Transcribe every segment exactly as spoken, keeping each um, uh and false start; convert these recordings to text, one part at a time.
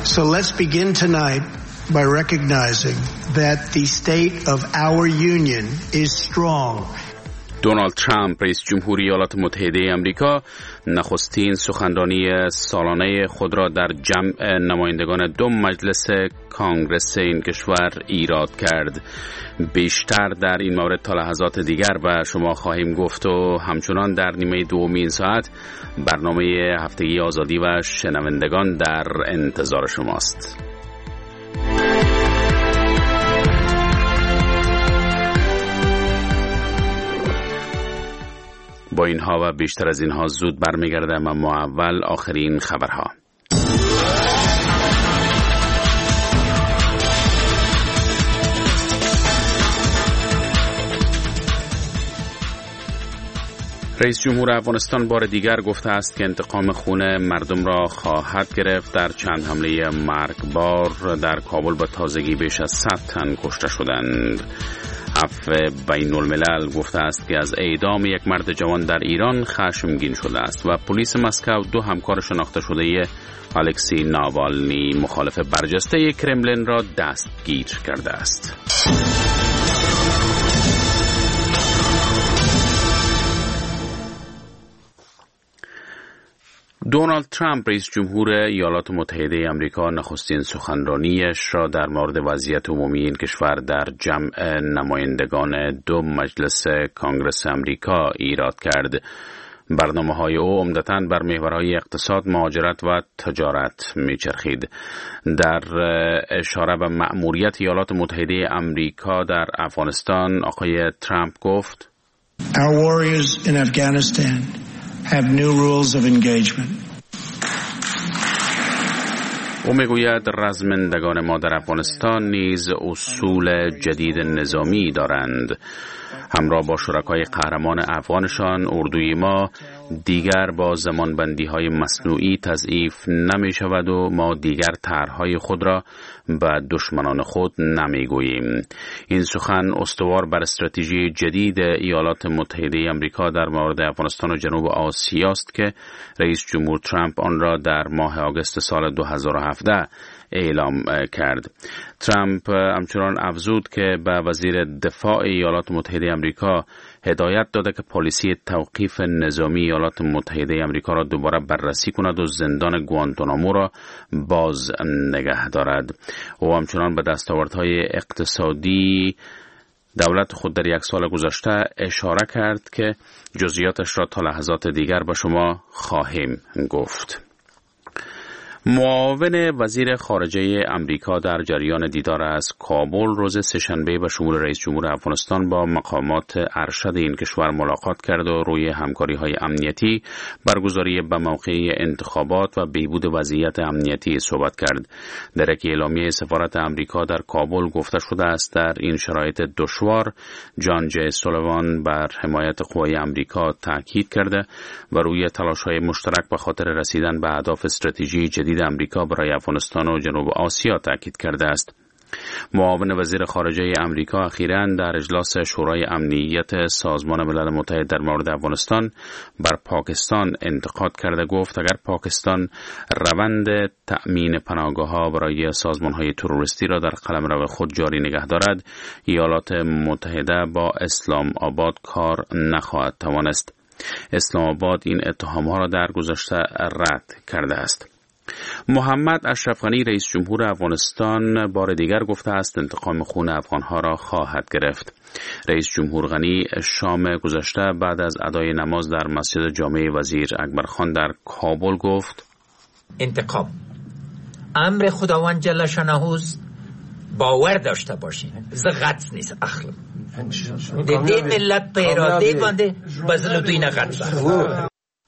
So let's begin tonight by recognizing that the state of our union is strong. دونالد ترامپ رئیس جمهوری ایالات متحده آمریکا نخستین سخنرانی سالانه خود را در جمع نمایندگان دو مجلس کانگرس این کشور ایراد کرد. بیشتر در این مورد تا لحظات دیگر به شما خواهیم گفت و همچنان در نیمه دوم این ساعت برنامه هفتگی آزادی و شنوندگان در انتظار شماست. با اینها و بیشتر از اینها زود برمیگردم، اما اول آخرین خبرها. رئیس جمهور افغانستان بار دیگر گفته است که انتقام خون مردم را خواهد گرفت. در چند حمله مرگبار در کابل با تازگی بیش از صد تن کشته شدند. عفو بین الملل گفته است که از اعدام یک مرد جوان در ایران خشمگین شده است و پلیس مسکو دو همکار شناخته شده الکسی ناوالنی مخالف برجسته کرملین را دستگیر کرده است. دونالد ترامپ رئیس جمهور ایالات متحده آمریکا نخستین سخنرانیش را در مورد وضعیت عمومی این کشور در جمع نمایندگان دو مجلس کانگرس آمریکا ایراد کرد. برنامه‌های او عمدتاً بر محورهای اقتصاد، مهاجرت و تجارت می‌چرخید. در اشاره به مأموریت ایالات متحده آمریکا در افغانستان، آقای ترامپ گفت: Our warriors in Afghanistan have new rules of engagement. او میگوید رزمندگان ما در افغانستان نیز اصول جدید نظامی دارند. همراه با شرکای قهرمان افغانشان، اردوی ما دیگر با زمانبندی های مصنوعی تضعیف نمی شود و ما دیگر طرحهای خود را به دشمنان خود نمی گوییم. این سخن استوار بر استراتژی جدید ایالات متحده آمریکا در مورد افغانستان و جنوب آسیا است که رئیس جمهور ترامپ آن را در ماه آگوست سال دو هزار و هفده اعلام کرد. ترامپ همچنان افزود که به وزیر دفاع ایالات متحده آمریکا هدایت داده که پالیسی توقیف نظامی ایالات متحده آمریکا را دوباره بررسی کند و زندان گوانتانامو را باز نگه دارد. او همچنان به دستاوردهای اقتصادی دولت خود در یک سال گذشته اشاره کرد که جزئیاتش را تا لحظات دیگر به شما خواهیم گفت. معاون وزیر خارجه امریکا در جریان دیدار از کابل روز سه‌شنبه به شمول رئیس جمهور افغانستان با مقامات ارشد این کشور ملاقات کرد و روی همکاری‌های امنیتی، برگزاری به موقع انتخابات و بهبود وضعیت امنیتی صحبت کرد. در یک اعلامیه سفارت امریکا در کابل گفته شده است در این شرایط دشوار جان جی سولیوان بر حمایت قوای امریکا تاکید کرده و روی تلاش‌های مشترک به خاطر رسیدن به اهداف استراتژی جدید امریکا برای افغانستان و جنوب آسیا تاکید کرده است. معاون وزیر خارجه امریکا اخیراً در اجلاس شورای امنیت سازمان ملل متحد در مورد افغانستان بر پاکستان انتقاد کرده گفت اگر پاکستان روند تأمین پناهگاه‌ها برای سازمان‌های تروریستی را در قلمرو خود جاری نگه دارد، ایالات متحده با اسلام آباد کار نخواهد توانست. اسلام آباد این اتهام‌ها را در گذشته رد کرده است. محمد اشرف غنی رئیس جمهور افغانستان بار دیگر گفته است انتقام خون افغانها را خواهد گرفت. رئیس جمهور غنی شام گذشته بعد از ادای نماز در مسجد جامع وزیر اکبرخان در کابل گفت: انتقام امر خداوند جل شانه، باور داشته باشین زغت نیست اخلا دې ملت په اراده باندې بزل دوی نه غت.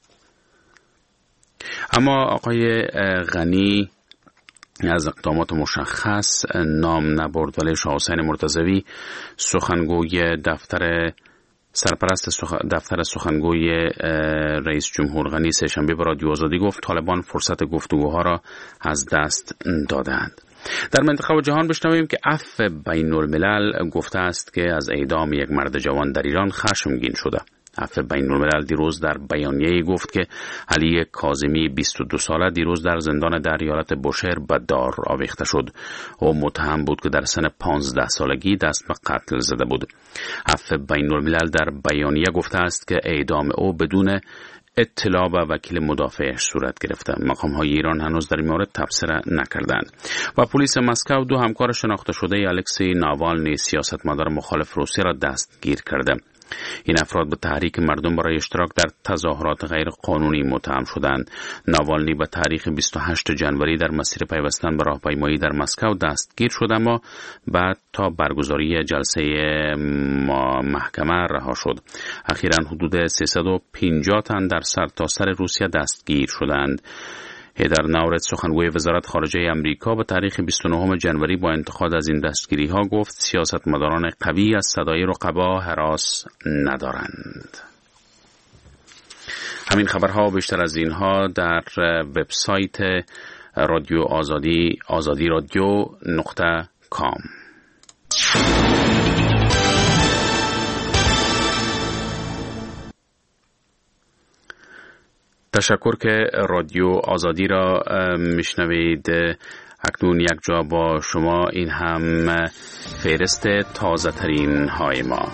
اما آقای غنی از اقدامات مشخص نام نبرد، ولی شاه حسین مرتضوی سخنگوی دفتر سرپرست سخ... دفتر سخنگوی رئیس جمهور غنی سه‌شنبه به رادیو آزادی گفت طالبان فرصت گفتگوها را از دست دادند. در منطقه و جهان بشنویم که عفو بین الملل گفته است که از اعدام یک مرد جوان در ایران خشمگین شده. عفو بین الملل دیروز در بیانیه‌ای گفت که علی کاظمی بیست و دو ساله دیروز در زندان در ایالت بوشهر به دار آویخته شد. او متهم بود که در سن پانزده سالگی دست به قتل زده بود. عفو بین الملل در بیانیه گفته است که اعدام او بدون اطلاع به وکیل مدافعش صورت گرفته. مقام‌های ایران هنوز در این مورد تبصره نکردند. و پلیس مسکو دو همکار شناخته شده الکسی ناوالنی سیاستمدار مخالف روسیه را دستگیر کرده. این افراد به تحریک مردم برای اشتراک در تظاهرات غیر قانونی متهم شدند. ناوالنی به تاریخ بیست و هشتم ژانویه در مسیر پیوستن به راهپیمایی در مسکو دستگیر شد، اما بعد تا برگزاری جلسه محکمه رها شد. اخیراً حدود سیصد و پنجاه تن در سرتاسر روسیه دستگیر شدند. هیدر ناورت سخنگوی وزارت خارجه امریکا به تاریخ بیست و نهم ژانویه با انتقاد از این دستگیری ها گفت سیاستمداران قوی از صدای رقبا هراس ندارند. همین خبرها بیشتر از اینها در وبسایت رادیو آزادی آزادی رادیو نقطه کام. تشکر که رادیو آزادی را میشنوید. اکنون یک جا با شما، این هم فهرست تازه ترین های ما.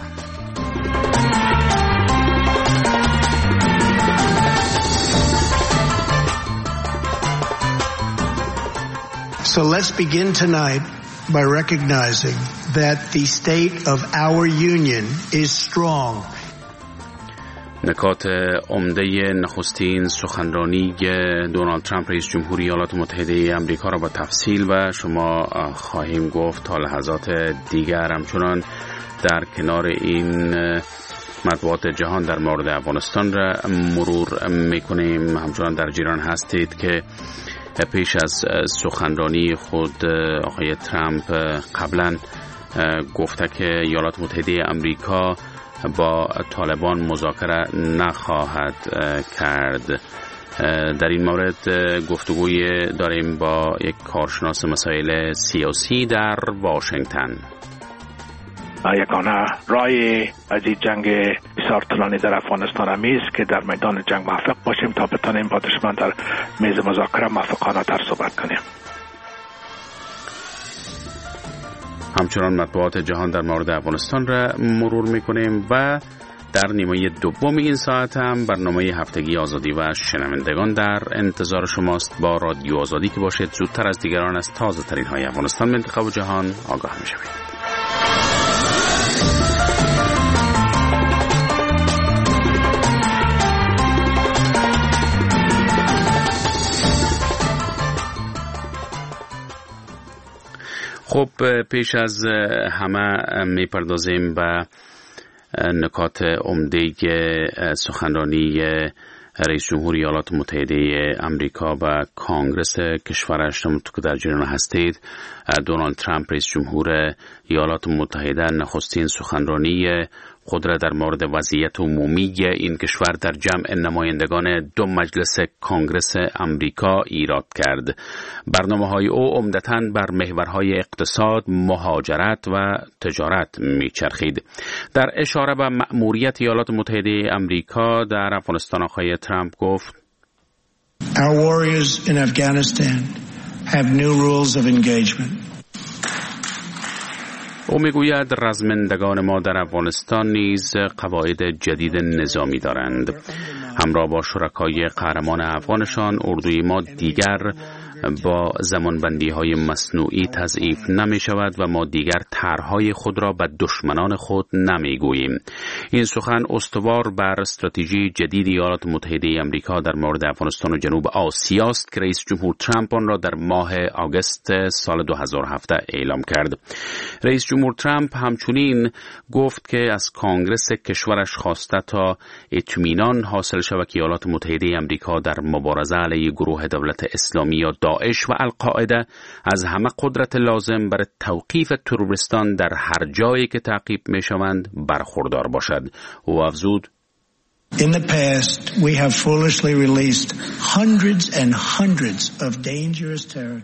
So let's begin tonight by recognizing that the state of our union is strong. نکات عمده نخستین سخنرانی دونالد ترامپ رئیس جمهوری ایالات متحده آمریکا را با تفصیل و شما خواهیم گفت. تا لحظات دیگر همچنان در کنار این مطبوعات جهان در مورد افغانستان را مرور میکنیم. همچنان در جریان هستید که پیش از سخنرانی خود آقای ترامپ قبلا گفته که ایالات متحده آمریکا با طالبان مذاکره نخواهد کرد. در این مورد گفتگوی داریم با یک کارشناس مسائل سیاسی در واشنگتن. یکانه رای از این جنگ بسیار طولانی در افغانستان همی است که در میدان جنگ موفق باشیم تا بتانیم با دشمن در میز مذاکره موفقانه تر صحبت کنیم. همچنان مطبوعات جهان در مورد افغانستان را مرور میکنیم و در نیمه دوم این ساعت هم برنامه هفتگی آزادی و شنوندگان در انتظار شماست. با رادیو آزادی که باشید زودتر از دیگران از تازه ترین های افغانستان، منطقه و جهان آگاه میشوید. خب پیش از همه میپردازیم به نکات عمده سخنرانی رئیس جمهوری ایالات متحده آمریکا و کانگرس کشورش. همونطور که در جریان هستید، دونالد ترامپ رئیس جمهور ایالات متحده نخستین سخنرانی خود را در مورد وضعیت عمومی این کشور در جمع نمایندگان دو مجلس کانگرس آمریکا ایراد کرد. برنامه‌های او عمدتاً بر محورهای اقتصاد، مهاجرت و تجارت میچرخید. در اشاره به مأموریت ایالات متحده آمریکا در افغانستان، آقای ترامپ گفت: Our warriors in Afghanistan have new rules of engagement. او میگوید رزمندگان ما در افغانستان نیز قواعد جدید نظامی دارند. همراه با شرکای قهرمان افغانشان، اردوی ما دیگر با زمانبندی های مصنوعی تضعیف نمی شود و ما دیگر طرحهای خود را به دشمنان خود نمی گوییم. این سخن استوار بر استراتژی جدید ایالات متحده آمریکا در مورد افغانستان و جنوب آسیا است که رئیس جمهور ترامپ آن را در ماه آگوست سال دو هزار و هفده اعلام کرد. رئیس جمهور ترامپ همچنین گفت که از کانگرس کشورش خواسته تا اطمینان حاصل شود که ایالات متحده آمریکا در مبارزه علیه گروه دولت اسلامی یا داعش و القاعده از همه قدرت لازم برای توقیف تروریستان در هر جایی که تعقیب میشوند برخوردار باشد. او افزود: In the past, we have foolishly released hundreds and hundreds of dangerous terrorists.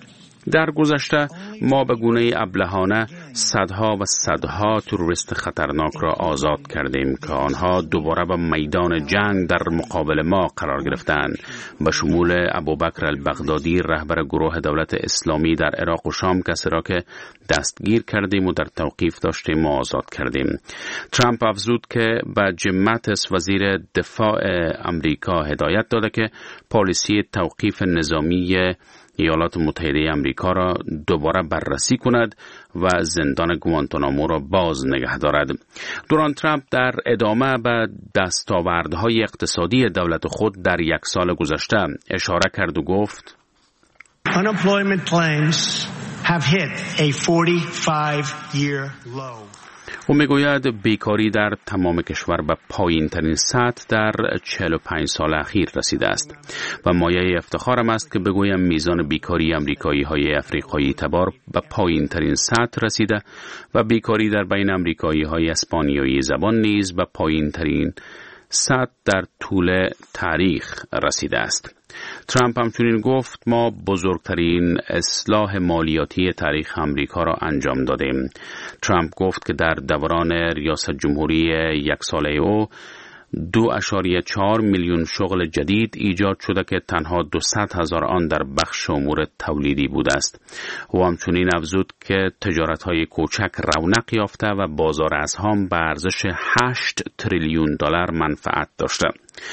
در گذشته ما به گونه ابلهانه صدها و صدها تروریست خطرناک را آزاد کردیم که آنها دوباره به میدان جنگ در مقابل ما قرار گرفتند، به شمول ابوبکر البغدادی رهبر گروه دولت اسلامی در عراق و شام، کسی را که دستگیر کردیم و در توقیف داشتیم و آزاد کردیم. ترامپ افزود که به جیم ماتیس وزیر دفاع امریکا هدایت داده که پالیسی توقیف نظامی ایالات متحده امریکا را دوباره بررسی کند و زندان گوانتانامو را باز نگه دارد. دونالد ترامپ در ادامه به دستاوردهای اقتصادی دولت خود در یک سال گذشته اشاره کرد و گفت: Unemployment claims have hit a forty-five year low. او میگوید بیکاری در تمام کشور به پایین ترین سطح در چهل و پنج سال اخیر رسیده است و مایه افتخارم است که بگویم میزان بیکاری امریکایی های افریقایی تبار به پایین ترین سطح رسیده و بیکاری در بین امریکایی های اسپانیایی زبان نیز به پایین ترین سطح در طول تاریخ رسیده است. ترامپ همچنین گفت: ما بزرگترین اصلاح مالیاتی تاریخ امریکا را انجام دادیم. ترامپ گفت که در دوران ریاست جمهوری یک ساله او دو اشاریه چهار میلیون شغل جدید ایجاد شده که تنها دویست هزار آن در بخش امور تولیدی بوده است. او همچنین افزود که تجارت‌های کوچک رونق یافته و بازار اسهام به ارزش هشت تریلیون دلار منفعت داشته.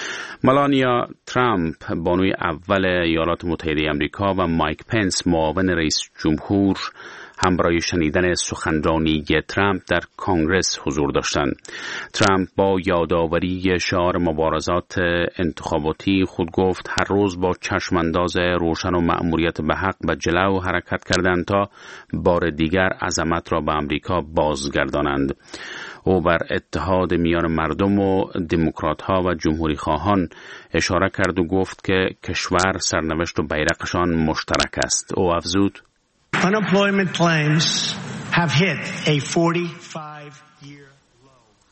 ملانیا ترامپ، بانوی اول ایالات متحده آمریکا، و مایک پنس، معاون رئیس جمهور، هم برای شنیدن سخنرانی ترامپ در کنگره حضور داشتند. ترامپ با یادآوری شعار مبارزات انتخاباتی خود گفت: هر روز با چشمانداز روشن و مأموریت به حق به جلو حرکت کردند تا بار دیگر عظمت را به آمریکا بازگردانند. او بر اتحاد میان مردم و دموکرات‌ها و جمهوری خواهان اشاره کرد و گفت که کشور، سرنوشت و بیرقشان مشترک است. او افزود: Unemployment claims have hit a forty-five year low.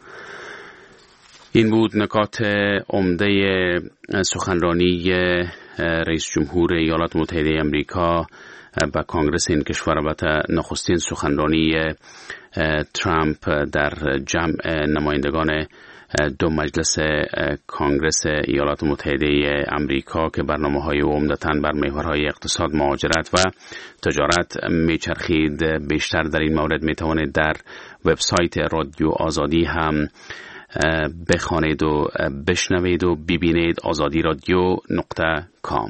این بود نکات عمده سخنرانی رئیس جمهور ایالات متحده آمریکا به کنگره این کشور. البته نخستین سخنرانی ترامپ در جمع نمایندگان دو مجلس کنگره ایالات متحده آمریکا که برنامه‌های عمدتاً بر محورهای اقتصاد، مهاجرت و تجارت میچرخید. بیشتر در این مورد میتوانید در وبسایت رادیو آزادی هم بخوانید و بشنوید و ببینید: آزادی رادیو نقطه کام.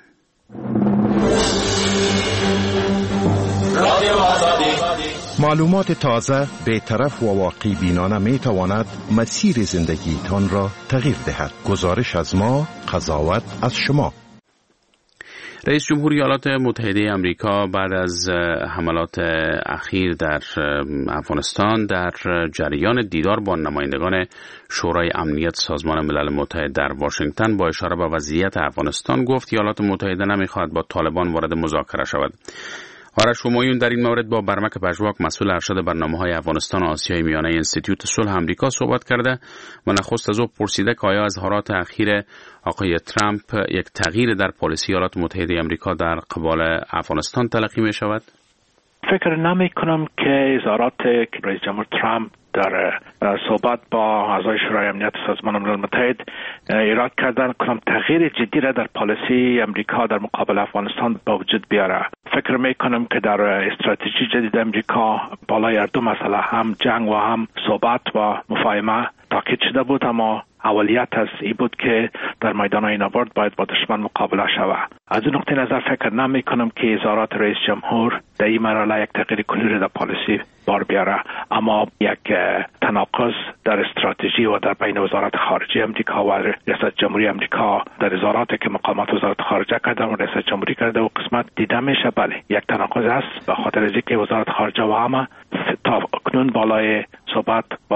معلومات تازه، بی‌طرف و واقعی بینانه می تواند مسیر زندگیتان را تغییر دهد. گزارش از ما، قضاوت از شما. رئیس جمهوری ایالات متحده آمریکا بعد از حملات اخیر در افغانستان در جریان دیدار با نمایندگان شورای امنیت سازمان ملل متحد در واشنگتن با اشاره به وضعیت افغانستان گفت ایالات متحده نمیخواهد با طالبان وارد مذاکره شود. آرش همایون در این مورد با برمک پژواک، مسئول ارشد برنامه‌های افغانستان و آسیای میانه انستیتوت صلح آمریکا صحبت کرده و نخست از او پرسیده که آیا اظهارات اخیر آقای ترامپ یک تغییر در پالیسی ایالات متحده آمریکا در قبال افغانستان تلقی می شود؟ فکر نمی کنم که اظهارات رئیس جمهور ترامپ در صحبت با اعضای شورای امنیت سازمان ملل متحد ایراد کردن کنم تغییر جدی را در پالیسی امریکا در مقابل افغانستان به وجود بیاره. فکر می کنم که در استراتژی جدید امریکا بالای هر دو مسئله، هم جنگ و هم صحبت و مفاهمه، تاکید شده بود، اما اولیت از این بود که در میدان نبرد باید با دشمن مقابله شود. از این نقطه نظر فکر نمی کنم که اظهارات رئیس جمهور در این مرحله یک تغییر کلی در پالیسی بار بیاره، اما یک تناقض در استراتژی و در بین وزارت خارجه امریکا و ریاست جمهوری امریکا در اظهاراتی که مقامات وزارت خارجه کردن و ریاست جمهوری کرده و قسمت دیده میشه. بله، یک تناقض است به خاطر اینکه وزارت خارجه و همه تا کنون بالای صحبت با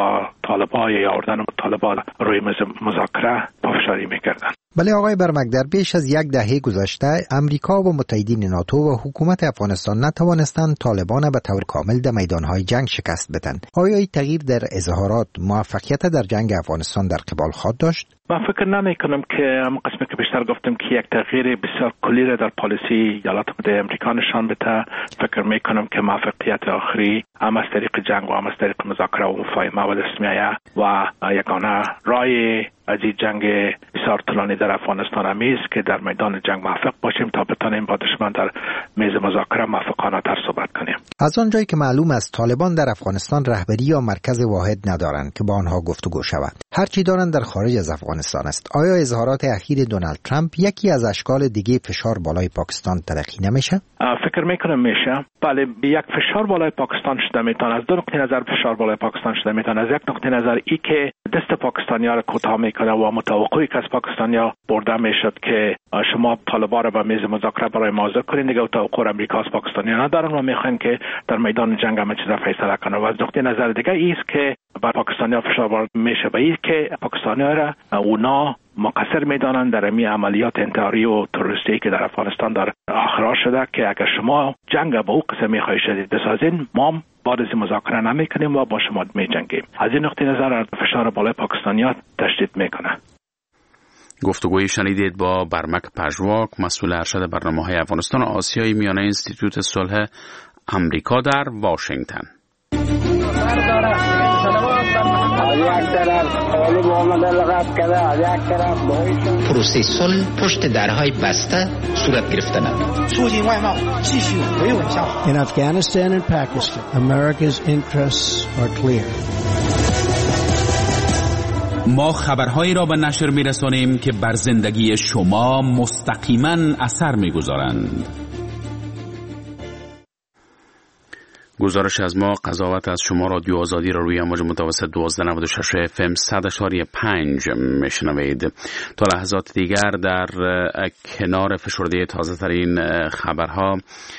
مطالبه یا آوردن مطالبه روی میز مذاکره پافشاری میکردن. بله آقای برمک، در بیش از یک دهه گذشته امریکا و متحدین ناتو و حکومت افغانستان نتوانستند طالبان به طور کامل در میدانهای جنگ شکست بدن. آیا این تغییر در اظهارات موفقیت در جنگ افغانستان در قبال خود داشت؟ من فکر نمی کنم که هم قسمی که بیشتر گفتم که یک تغییر بسیار کلی را در پالیسی ایالات متحده آمریکا نشان بده. فکر می کنم که موفقیت آخری هم از طریق جنگ و هم از طریق مذاکره و مفاهمه و دست میآید و یگانه راه از این جنگ بسیار طولانی در افغانستان همی است که در میدان جنگ موفق باشیم تا بتانیم با دشمن در میز مذاکره موفقانه تر صحبت کنیم. از آنجایی که معلوم است طالبان در افغانستان رهبری یا مرکز واحد ندارند که با آنها گفتگو شود، هرچی دارند در خارج از افغانستان است. آیا اظهارات اخیر دونالد ترامپ یکی از اشکال دیگه فشار بالای پاکستان تلقی نمیشه؟ فکر میکنم میشه. بله، یک فشار بالای پاکستان شده میتونه. از دو نقطه نظر فشار بالای پاکستان شده میتونه. از یک نقطه نظر ای که دست پاکستانی‌ها را کوتاه میکنه و متوقعی که از پاکستانی‌ها برده میشد که شما طالبان را به میز مذاکره برای موضوع کنین، دیگه توقع امریکا از پاکستانی‌ها ندارن و میخوان که در میدان جنگ همه چیز را فیصله کنه. و از نقطه نظر دیگه ای است که بر پاکستانی‌ها فشار وارد میشه به این که پاکستانی‌ها را اونا مقصر میدانند در این عملیات انتحاری و تروریستی که در افغانستان در آغاز شده که اگر شما جنگ به او قسم میخواهید شدید بسازین، ما بعد از مذاکره نمیکنیم و با شما میجنگیم. از این نقطه نظر فشار بالای پاکستانیات تشدید میکنه. گفتگوی شنیدید با برمک پژواک، مسئول ارشد برنامه‌های افغانستان آسیایی میانه اینستیتوت صلح آمریکا در واشنگتن. پروسه صلح پشت درهای بسته صورت گرفته نمید. In Afghanistan and Pakistan, America's interests are clear. ما خبرهایی را به نشر می‌رسانیم که بر زندگی شما مستقیما اثر می‌گذارند. گزارش از ما قضاوت از شما رادیو آزادی را روی امواج متوسط دوازده نود و شش اف ام صد اشاری پنج میشنوید. تا لحظات دیگر در کنار فشرده تازه ترین خبرها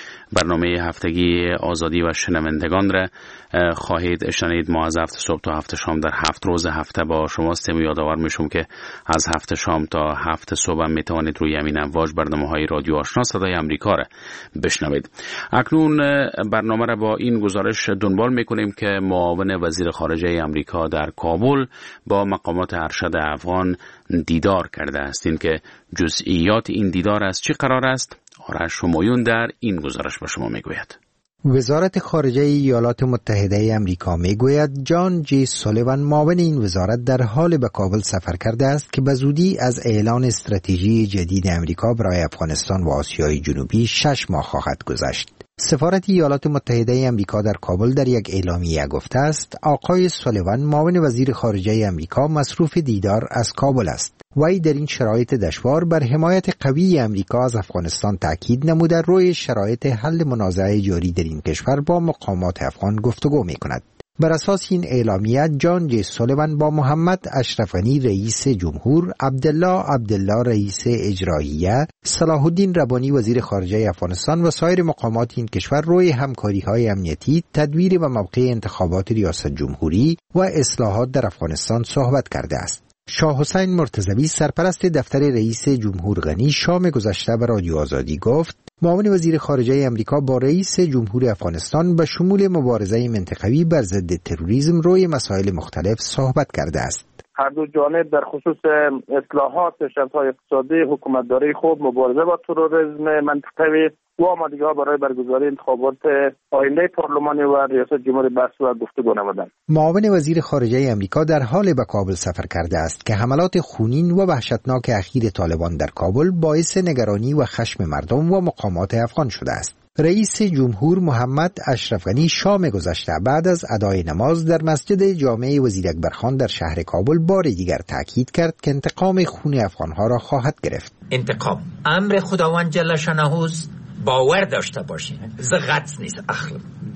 برنامه هفتگی آزادی و شنوندگان را خواهید شنید. ما از هفت صبح تا هفت شام در هفت روز هفته با شما هستیم و یادآور میشم که از هفت شام تا هفت صبح هم میتوانید روی همین امواج برنامه‌های رادیو آشنا صدای آمریکا را بشنوید. اکنون برنامه را با این گزارش دنبال میکنیم که معاون وزیر خارجه آمریکا در کابل با مقامات ارشد افغان دیدار کرده است. این که جزئیات این دیدار از چی قرار است، آرش همایون در این گزارش به شما میگوید. وزارت خارجه ایالات متحده آمریکا میگوید جان جی سولیوان معاون این وزارت در حال به کابل سفر کرده است که به زودی از اعلان استراتژی جدید آمریکا برای افغانستان و آسیای جنوبی شش ماه خواهد گذشت. سفارت ایالات متحده آمریکا در کابل در یک اعلامیه گفته است آقای سولیوان معاون وزیر خارجه آمریکا مصروف دیدار از کابل است. وی در این شرایط دشوار بر حمایت قوی آمریکا از افغانستان تاکید نموده روی شرایط حل منازعه جاری در این کشور با مقامات افغان گفتگو می‌کند. بر اساس این اعلامیه جان جی سولیوان با محمد اشرف غنی رئیس جمهور، عبدالله عبدالله رئیس اجراییه، صلاح الدین ربانی وزیر خارجه افغانستان و سایر مقامات این کشور روی همکاری‌های امنیتی، تدبیر و موقع انتخابات ریاست جمهوری و اصلاحات در افغانستان صحبت کرده است. شاه حسین مرتضوی سرپرست دفتر رئیس جمهور غنی شام گذشته به رادیو آزادی گفت معاون وزیر خارجه آمریکا با رئیس جمهور افغانستان به شمول مبارزه منطقوی بر ضد تروریسم روی مسائل مختلف صحبت کرده است. هر دو جانب در خصوص اصلاحات شرط‌های اقتصادی، حکومتداری خوب، مبارزه با تروریسم منطقوی و آمادگی‌ها برای برگزاری انتخابات آینده پارلمانی و ریاست جمهوری بحث و گفتگو نمودند. معاون وزیر خارجه آمریکا در حال به کابل سفر کرده است که حملات خونین و وحشتناک اخیر طالبان در کابل باعث نگرانی و خشم مردم و مقامات افغان شده است. رئیس جمهور محمد اشرف غنی شام گذشته بعد از ادای نماز در مسجد جامع وزیر اکبرخان در شهر کابل بار دیگر تاکید کرد که انتقام خون افغانها را خواهد گرفت. انتقام امر خداوند جل شانه باور داشته باشین. زغت نیست اخلم.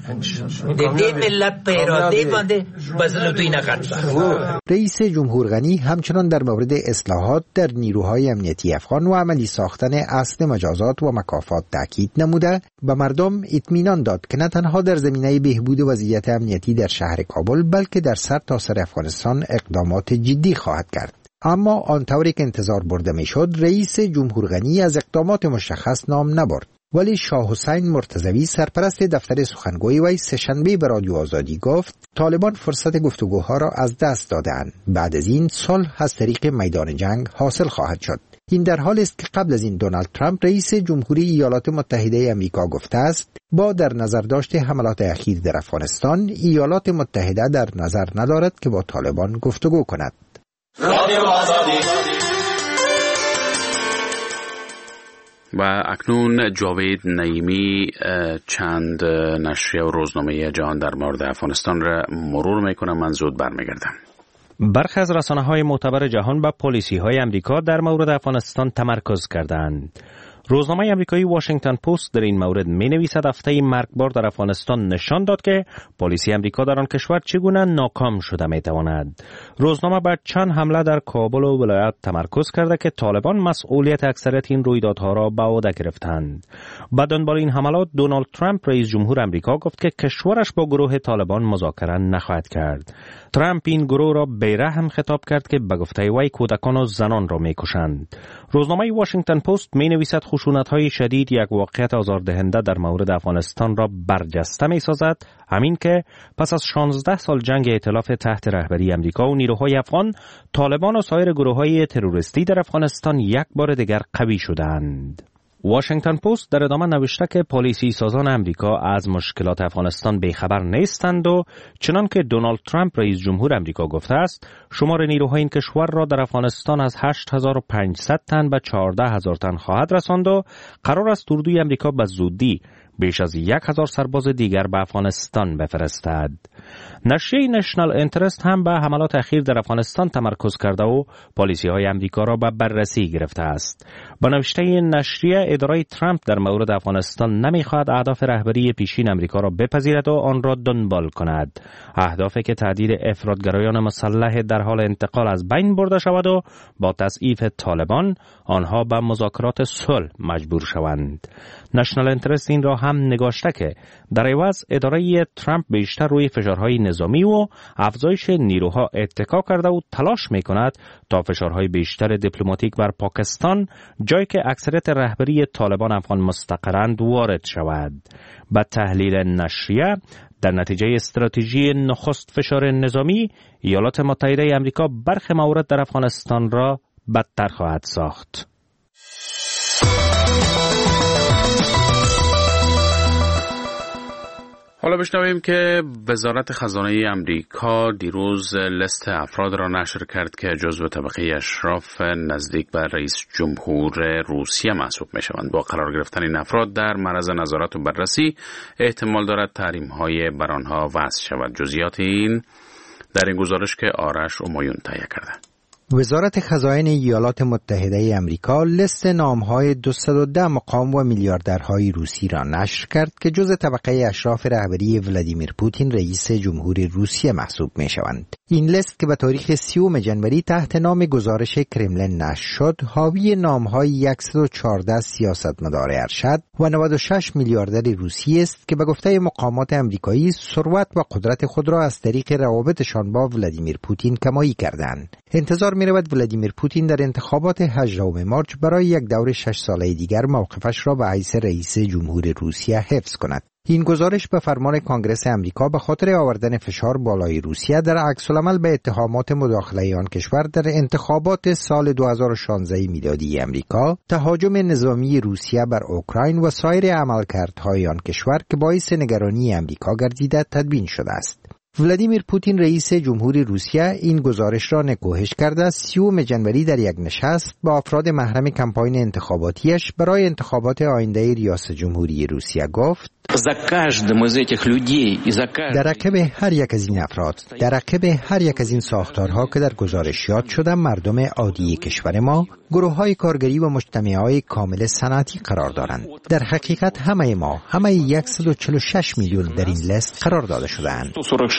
دی ملت په اراده باندې بزل دوی نه غټ. رئیس جمهور غنی همچنان در مورد اصلاحات در نیروهای امنیتی افغان و عملی ساختن اصل مجازات و مکافات تاکید نموده به مردم اطمینان داد که نه تنها در زمینه بهبود وضعیت امنیتی در شهر کابل بلکه در سرتاسر افغانستان اقدامات جدی خواهد کرد. اما آنطوری که انتظار برده میشد رئیس جمهور غنی از اقدامات مشخص نام نبرد، ولی شاه حسین مرتضوی سرپرست دفتر سخنگوی وی سه‌شنبه به رادیو آزادی گفت طالبان فرصت گفتگوها را از دست دادند. بعد از این صلح از طریق میدان جنگ حاصل خواهد شد. این در حالی است که قبل از این دونالد ترامپ رئیس جمهوری ایالات متحده آمریکا گفته است با در نظر داشت حملات اخیر در افغانستان ایالات متحده در نظر ندارد که با طالبان گفتگو کند. و اکنون جاوید نعیمی چند نشریه و روزنامه جهان در مورد افغانستان را مرور میکنم. من زود برمیگردم. برخی از رسانه‌های معتبر جهان به پالیسی‌های امریکا در مورد افغانستان تمرکز کردند. روزنامه آمریکایی واشنگتن پست در این مورد می‌نویسد هفته مرگبار در افغانستان نشان داد که پالیسی آمریکا در آن کشور چگونه ناکام شده می‌تواند. روزنامه بر چند حمله در کابل و ولایت تمرکز کرده که طالبان مسئولیت اکثریت این رویدادها را به عهده گرفتند. با دنبال این حملات دونالد ترامپ رئیس جمهور آمریکا گفت که کشورش با گروه طالبان مذاکره نخواهد کرد. ترامپ این گروه را بیرحم خطاب کرد که به گفته وی کودکان و زنان را می‌کشند. روزنامه واشنگتن پست می‌نویسد خشونت‌های شدید یک واقعیت آزاردهنده در مورد افغانستان را برجسته می‌سازد، همین که پس از شانزده سال جنگ ائتلاف تحت رهبری آمریکا و نیروهای افغان، طالبان و سایر گروه‌های تروریستی در افغانستان یک بار دیگر قوی شدند. واشنگتن پست در ادامه نوشته که پالیسی سازان امریکا از مشکلات افغانستان بیخبر نیستند و چنان که دونالد ترامپ رئیس جمهور امریکا گفته است شمار نیروهای این کشور را در افغانستان از هشت هزار و پانصد تن به چهارده هزار تن خواهد رساند و قرار است اردوی امریکا به زودی بیش از یک هزار سرباز دیگر به افغانستان بفرستد. نشریه نشنال اینترست هم به حملات اخیر در افغانستان تمرکز کرده و پالیسی های امریکا را به بررسی گرفته است. با نوشته نشریه اداره ترامپ در مورد افغانستان نمیخواهد اهداف رهبری پیشین امریکا را بپذیرد و آن را دنبال کند. اهدافی که تهدید افراطگرایان مسلح در حال انتقال از بین برده شود و با تضعیف طالبان آنها به مذاکرات صلح مجبور شوند. نشنال اینترست این را هم نگاشته که در عوض اداره ترامپ بیشتر روی فشارهای نظامی و افزایش نیروها اتکا کرده و تلاش میکند تا فشارهای بیشتر دیپلماتیک بر پاکستان، جایی که اکثریت رهبری طالبان افغان مستقرند، وارد شود. با تحلیل نشریه در نتیجه استراتژی نخست فشار نظامی، ایالات متحده آمریکا برخی موارد در افغانستان را بدتر خواهد ساخت. حالا بشنویم که وزارت خزانه امریکا دیروز لیست افراد را نشر کرد که جزو طبقه اشراف نزدیک به رئیس جمهور روسیه محسوب می شوند. با قرار گرفتن این افراد در معرض نظارت و بررسی احتمال دارد تحریم‌های بر آنها وضع شود. جزئیات این در این گزارش که آرش امایون تهیه کرده. وزارت خزائن ایالات متحده آمریکا لیست نام‌های دویست و ده مقام و میلیاردرهای روسی را نشر کرد که جزء طبقه اشراف رهبری ولادیمیر پوتین رئیس جمهور روسیه محسوب می‌شوند. این لیست که به تاریخ سیوم ژانویه تحت نام گزارش کرملین نشر شد، حاوی نام‌های صد و چهارده سیاستمدار ارشد و نود و شش میلیاردر روسی است که به گفته مقامات آمریکایی ثروت و قدرت خود را از طریق روابطشان با ولادیمیر پوتین کمایی کردند. انتظار می‌رود ولادیمیر پوتین در انتخابات هجدهم مارس برای یک دور شش ساله دیگر موقفش را به حیث رئیس جمهور روسیه حفظ کند. این گزارش به فرمان کنگره آمریکا به خاطر آوردن فشار بالای روسیه در عکس‌العمل به اتهامات مداخله آن کشور در انتخابات سال دو هزار و شانزده میلادی آمریکا، تهاجم نظامی روسیه بر اوکراین و سایر عملکردهای آن کشور که باعث نگرانی آمریکا گردیده تدوین شده است. ولادیمیر پوتین رئیس جمهور روسیه این گزارش را نکوهش کرده سیوم ژانویه در یک نشست با افراد محرم کمپاین انتخاباتیش برای انتخابات آینده ریاست جمهوری روسیه گفت: در عقب هر یک از این افراد، در عقب هر یک از این ساختارها که در گزارش یاد شده، مردم عادی کشور ما گروه های کارگری و مجتمع های کامل صنعتی قرار دارند. در حقیقت همه ما، همه صد و چهل و شش میلیون در این لیست قرار داده شده‌اند.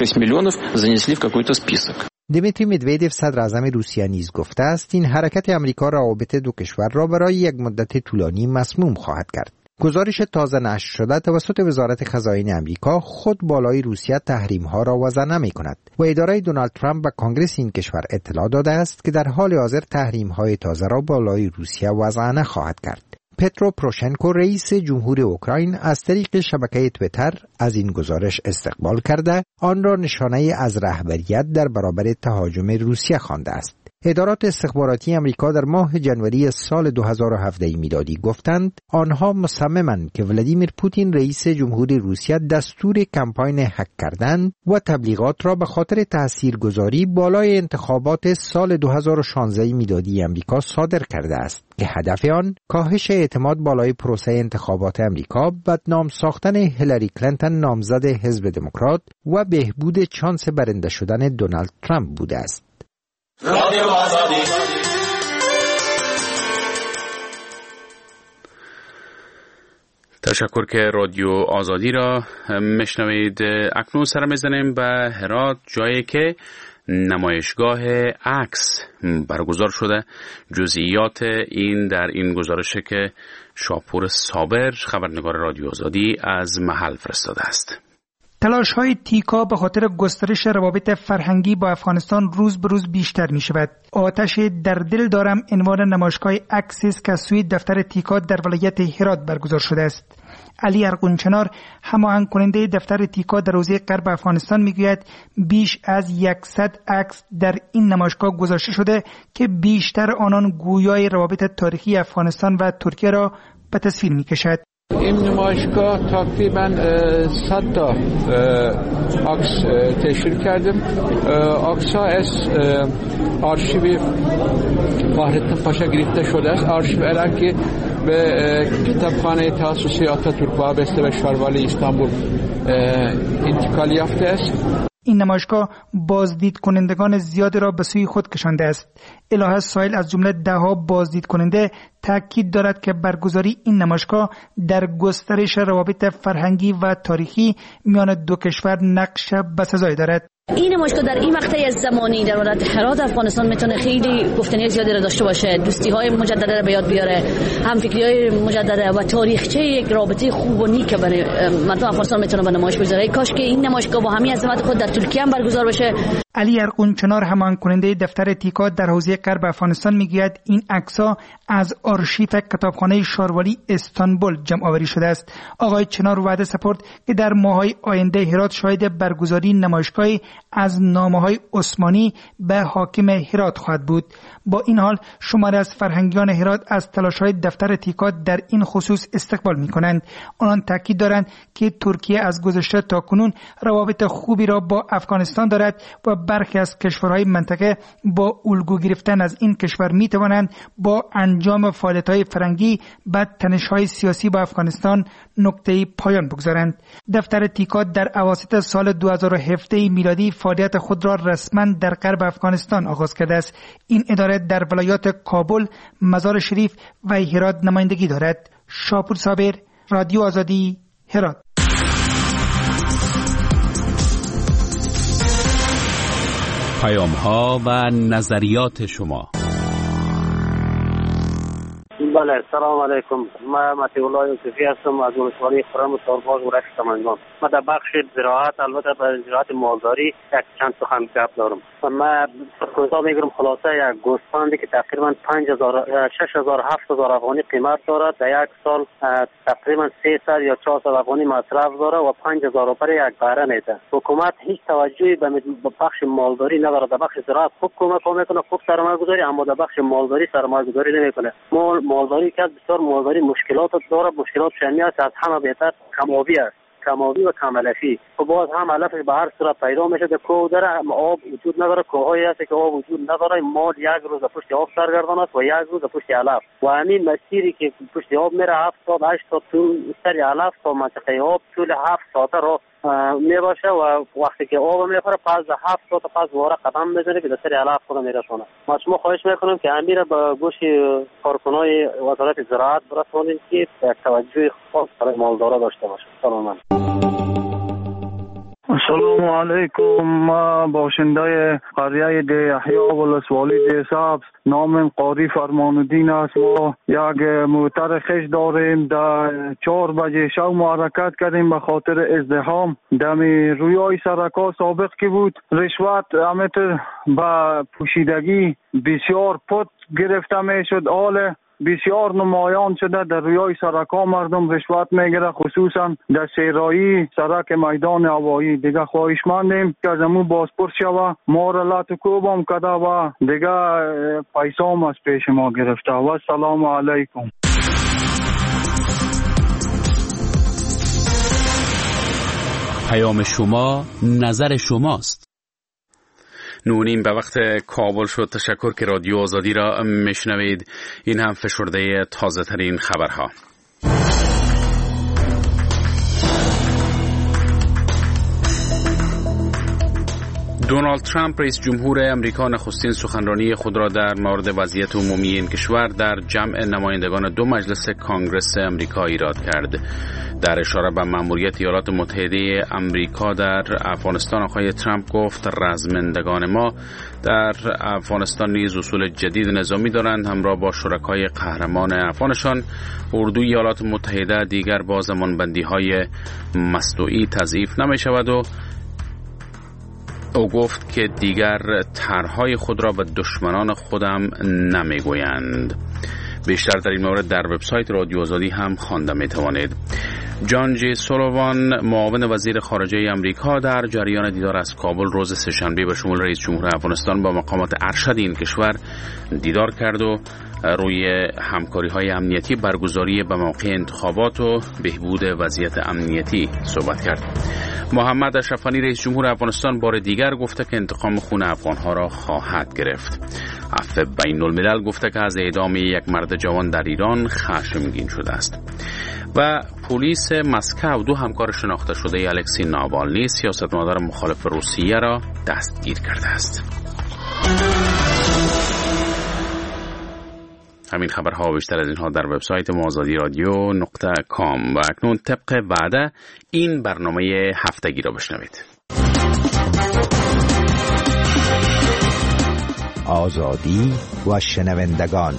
دیمیتری مدویدف صدر اعظم روسیه نیز گفته است این حرکت امریکا روابط دو کشور را برای یک مدت طولانی مسموم خواهد کرد. گزارش تازه نشر شده توسط وزارت خزائن امریکا خود بالای روسیه تحریم ها را وضع نمی کند و اداره دونالد ترامپ و کنگره این کشور اطلاع داده است که در حال حاضر تحریم های تازه را بالای روسیه وضع نخواهد کرد. پترو پروشنکو رئیس جمهور اوکراین از طریق شبکه توییتر از این گزارش استقبال کرده آن را نشانه از رهبریت در برابر تهاجم روسیه خوانده است. ادارات استخباراتی امریکا در ماه جنوری سال دو هزار و هفده میلادی گفتند آنها مصممند که ولادیمیر پوتین رئیس جمهور روسیه دستور کمپاین هک کردن و تبلیغات را به خاطر تاثیرگذاری بالای انتخابات سال دو هزار و شانزده میلادی امریکا صادر کرده است که هدف آن کاهش اعتماد بالای پروسه انتخابات امریکا، بدنام ساختن هیلاری کلینتون نامزد حزب دموکرات و بهبود چانس برنده شدن دونالد ترامپ بوده است. رادیو آزادی. تشکر که رادیو آزادی را میشنوید. اکنون سر میزنیم به هرات، جایی که نمایشگاه عکس برگزار شده. جزئیات این در این گزارشه که شاپور صابر خبرنگار رادیو آزادی از محل فرستاده است. تلاش‌های تیکا به خاطر گسترش روابط فرهنگی با افغانستان روز به روز بیشتر می شود. آتش در دل دارم عنوان نمایشگاه عکس که سوی دفتر تیکا در ولایت هرات برگزار شده است. علی ارغنچنار هماهنگ کننده دفتر تیکا در حوزه غرب افغانستان میگوید بیش از صد عکس در این نمایشگاه گذاشته شده که بیشتر آنان گویای روابط تاریخی افغانستان و ترکیه را به تصویر میکشد. این نمایشگاه تقریبا صد تا عکس تشکیل کردیم. عکس ها از آرشیو فخرالدین پاشا گرفته شده است. آرشیو الان که به کتابخانه تاسیسی آتاتورک وابسته به شاروالی استانبول انتقال یافته است. این نمایشگاه بازدید کنندگان زیادی را به سوی خود کشانده است. الهه سایل از جمله دهها بازدید کننده تاکید دارد که برگزاری این نمایشگاه در گسترش روابط فرهنگی و تاریخی میان دو کشور نقش بسزایی دارد. این نمایشگاه در این مقطع زمانی در ولایت هرات افغانستان میتونه خیلی گفتنی زیادی را داشته باشه، دوستی های مجدده را به یاد بیاره، همفکری های مجدده و تاریخچه یک رابطه خوب و نیک برای مردم افغانستان میتونه به نمایش بگذاره. کاش که این نمایشگاه با همین عظمت خود در ترکیه هم برگزار بشه. علی ارغنچنار همان کننده دفتر تیکا در حوزه غرب افغانستان میگوید این عکس‌ها از آرشیو کتابخانه شاروالی استانبول جمع آوری شده است. آقای چنار وعده سپرد که در ماه‌های آینده هرات شاهد برگزاری نمایشگاهی از نامه‌های عثمانی به حاکم هرات خواهد بود. با این حال شماری از فرهنگیان هرات از تلاش‌های دفتر تیکا در این خصوص استقبال می‌کنند. آنان تاکید دارند که ترکیه از گذشته تا کنون روابط خوبی را با افغانستان دارد و برخی از کشورهای منطقه با الگو گرفتن از این کشور می‌توانند با انجام فعالیت‌های فرهنگی به تنش‌های سیاسی با افغانستان نقطه‌ای پایان بگذارند. دفتر تیکا در اواسط سال دو هزار و هفده میلادی فعالیت خود را رسما در غرب افغانستان آغاز کرده است. این اداره در ولایات کابل، مزار شریف و هرات نمایندگی دارد. شاپور صابر، رادیو آزادی، هرات. پیام ها و نظریات شما. بله، سلام علیکم. من مطیع الله یوسفی هستم از ولسوالی خرم و سارباز و رشت سمنگان. من در بخش زراعت، البته در زراعت مالداری یک چند سخن گپ دارم. من کوتاه میگم خلاصه یک گوسفندی که تقریبا پنج هزار شش هزار هفت هزار افغانی قیمت دارد در یک سال تقریبا سیصد یا چهارصد افغانی مصرف داره و پنج هزار روپیه یک بره میده. حکومت هیچ توجهی به بخش مالداری نداره. در بخش زراعت خوب کمک میکنه، خوب سرمایه گذاری، اما در بخش مالداری سرمایه گذاری نمیکنه. مال مالداری که بسیار مالداری مشکلات داره. مشکلات شنی است، از همه بهتر کم‌آبی است. کم‌آبی و کم علفی. خب باز هم علفش به هر صورت پیدا میشه. در کوه داره اما آب وجود نداره. کوه‌هایی هست که آب وجود نداره. مال یک روز پشت آب سرگردان است و یک روز پشت علف. و همین مسیری که پشت آب میره هفت ساعت هشت ساعت طول سر علف تا منطقه آب طول هفت ساعت را می باشه و وقتی که آب میخوره پس هفت تا پس واره قدم میزنه که دستری علف خود میرسونه. ما شما خواهش میکنم که امیر به گوش کارکنای وزارت زراعت برسونید که توجه خاص برای مالدارا داشته باشه. سلام. السلام علیکم. ما باشنده قریه ده احیا ولسوالی ده سبز نامم قاری فرمانالدین است. ما یک موتر خش داریم. در چهار بجه شب ما حرکت کردیم به خاطر ازدحام. دمی رویای سرکا سابق که بود رشوت امتر به پوشیدگی بسیار پت گرفته می شد. آل بسیار نمایان شده در رویای سرکا مردم رشوت میگیره، خصوصا در سیرایی سرک میدان هوایی. دیگه خواهشمندیم که از امون بازپرس شوه ما را لط و کوبم کده و دیگه پیسام از پیش ما گرفته. و سلام علیکم. پیام شما نظر شماست. نونیم به وقت کابل شد. تشکر که رادیو آزادی را میشنوید. این هم فشرده تازه ترین خبرها. دونالد ترامپ رئیس جمهور امریکا نخستین سخنرانی خود را در مورد وضعیت عمومی این کشور در جمع نمایندگان دو مجلس کانگرس امریکا ایراد کرد. در اشاره به مأموریت ایالات متحده امریکا در افغانستان، آقای ترامپ گفت رزمندگان ما در افغانستان نیز اصول جدید نظامی دارند. همراه با شرکای قهرمان افغانشان، اردوی ایالات متحده دیگر با زمانبندی‌های مصنوعی تضعیف نمی شود و او گفت که دیگر طرح‌های خود را به دشمنان خودم نمیگویند. بیشتر در این مورد در وبسایت رادیو آزادی هم خوانده میتوانید. جان جی سولوان، معاون وزیر خارجه امریکا، در جریان دیدار از کابل روز سه‌شنبه به شمول رئیس جمهور افغانستان با مقامات ارشد این کشور دیدار کرد و روی همکاری‌های امنیتی، برگزاری به موقع انتخابات و بهبود وضعیت امنیتی صحبت کرد. محمد اشرف غنی رئیس جمهور افغانستان بار دیگر گفته که انتقام خون افغان‌ها را خواهد گرفت. عفو بین الملل گفته که از اعدام یک مرد جوان در ایران خشمگین شده است. و پلیس مسکو دو همکار شناخته شده الکسی ناوالنی، سیاستمدار مخالف روسیه، را دستگیر کرده است. همین خبرها و بیشتر از اینها در وبسایت ما آزادی رادیو نقطه کام. و اکنون طبق وعده این برنامه هفتگی را بشنوید. آزادی و شنوندگان.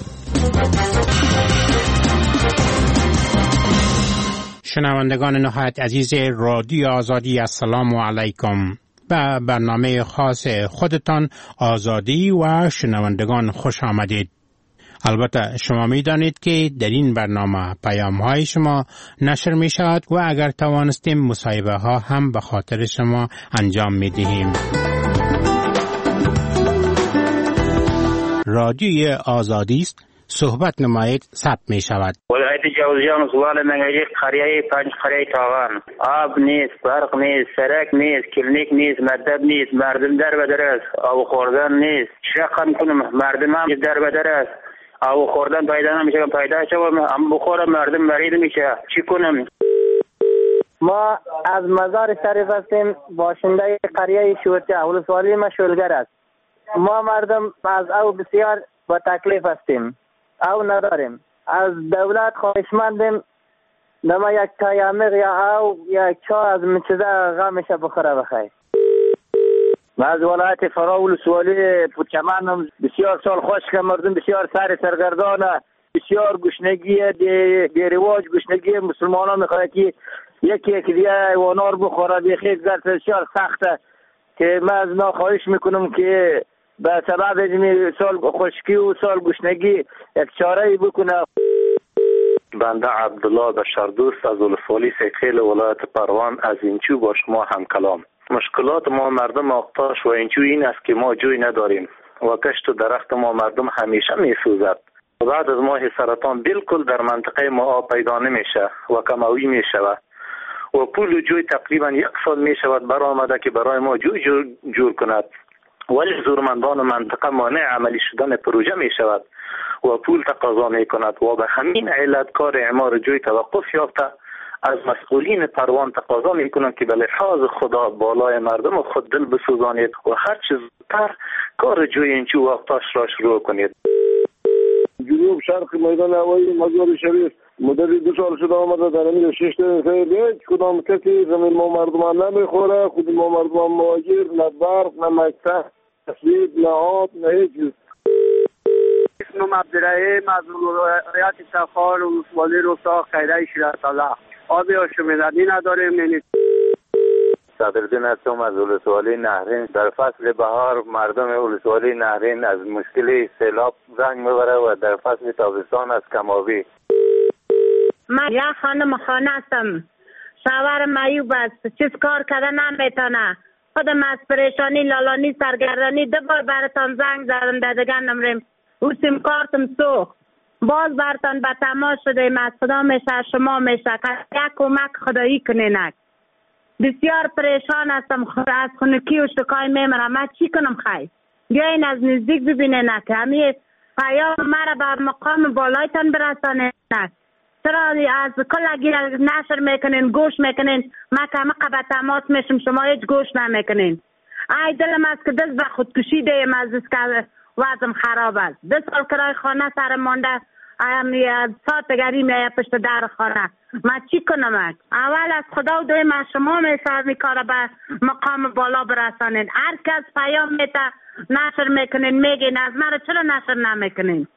شنوندگان نهایت عزیز رادیو آزادی، السلام علیکم. به برنامه خاص خودتان آزادی و شنوندگان خوش آمدید. البته شما می دانید که در این برنامه پیام های شما نشر می شود و اگر توانستیم مصاحبه ها هم به خاطر شما انجام می دهیم. رادیوی آزادی است، صحبت نمایید ثبت می شود. ولایت جوزجان سوال منگی قریه پنج قریه تاوان، آب نیست، برق نیست، سرک نیست، کلینیک نیست، مدد نیست، مردم در بدر است، آب خوردن نیست. چقدر کنم مردم هم در بدر است، آب خوردن پیدا نمیشه، پیدا شه هم بخوره مردم مریض میشه. چی کنم؟ ما از مزار شریف هستیم، باشنده قریه شورچه، ولسوالی ما شولگر است. ما مردم از او بسیار با تکلیف هستیم، او نداریم. از دولت خواهشمندیم نما یک تایمق یا او یک چا از مچزه غمش بخوره بخیر. ما از ولایت فرا ولسوالی پوچمان بسیار سال خشک، مردم بسیار سر سرگردانه، بسیار گشنگی بیرواج، گشنگی مسلمانان میخواد که یکی یکی دیگه حیوانات بخوره، بخیر گرد بسیار سخته که من از ناخواهش میکنم که به سبب این سال خشکی و سال گشنگی یک چاره‌ای بکنه. بنده عبدالله بشردوست از ولسوالی سیدخیل ولایت پروان از اینچو با شما هم کلام. مشکلات ما مردم آقتاش و اینچو این است که ما جوی نداریم و کشت و درخت ما مردم همیشه می سوزد. بعد از ماه سرطان بالکل در منطقه ما آب پیدا نمیشه و کموی می شود و پول جوی تقریبا یک سال می شود برآمده که برای ما جوی جور, جور کند، ولی زورمندان منطقه مانع عملی شدن پروژه می شود و پول تقاضا می کند و به همین علت کار اعمار جوی توقف یافته از مسئولین پروان تقاضا میکنم که به لحاظ خدا بالای مردم خود دل بسوزانید و هر چیز تر کار جوی اینچو وقتاش را شروع کنید. جنوب شرق میدان هوایی مزار شریف مدت دو سال شده آمده در امیر شش خیلی هیچ کدام کسی زمین ما مردمان نمیخوره. خود ما مردمان مهاجر نه برق نه مکتب تسلیب نه آب نه هیچ چیز. اسمم عبدالرحیم از ولایت تفار و ولسوالی روستا خیره شیرازتالله. آبی آشامیدنی نداریم. نینید صدرالدین هستم از ولسوالی نهرین. در فصل بهار مردم ولسوالی نهرین از مشکل سیلاب زنگ میبره و در فصل تابستان از کم‌آبی. من یا خانم خانه هستم. شوهر معیوب است. چیز کار کردن نمیتونه. خودم از پریشانی لالانی سرگردانی دو بار براتان زنگ زدم در دیگه نمریم. او سیم کارتم سوخت. باز براتان به تماس شدیم. از خدا میشه شما میشه. یک کمک خدایی کنینک. بسیار پریشان هستم. از خونکی و شکای میمرم. من چی کنم خیلی؟ بیاین از نزدیک ببینین که همین پیام مرا به مقام بالایتان برسانین. چرا از کل نشر میکنین گوش میکنین؟ من که همه به تماس میشم شما هیچ گوش نمیکنین. ای دلم است که دست به خودکشی دیم از دست که وضعم خراب است. دو سال کرای خانه سر مانده. ساعت گری میایه پشت در خانه. من چی کنم؟ اول از خدا و دویم از شما میسر میکاره به مقام بالا برسانین. هر کس پیام میته نشر میکنین میگین از مرا چرا نشر نمیکنین؟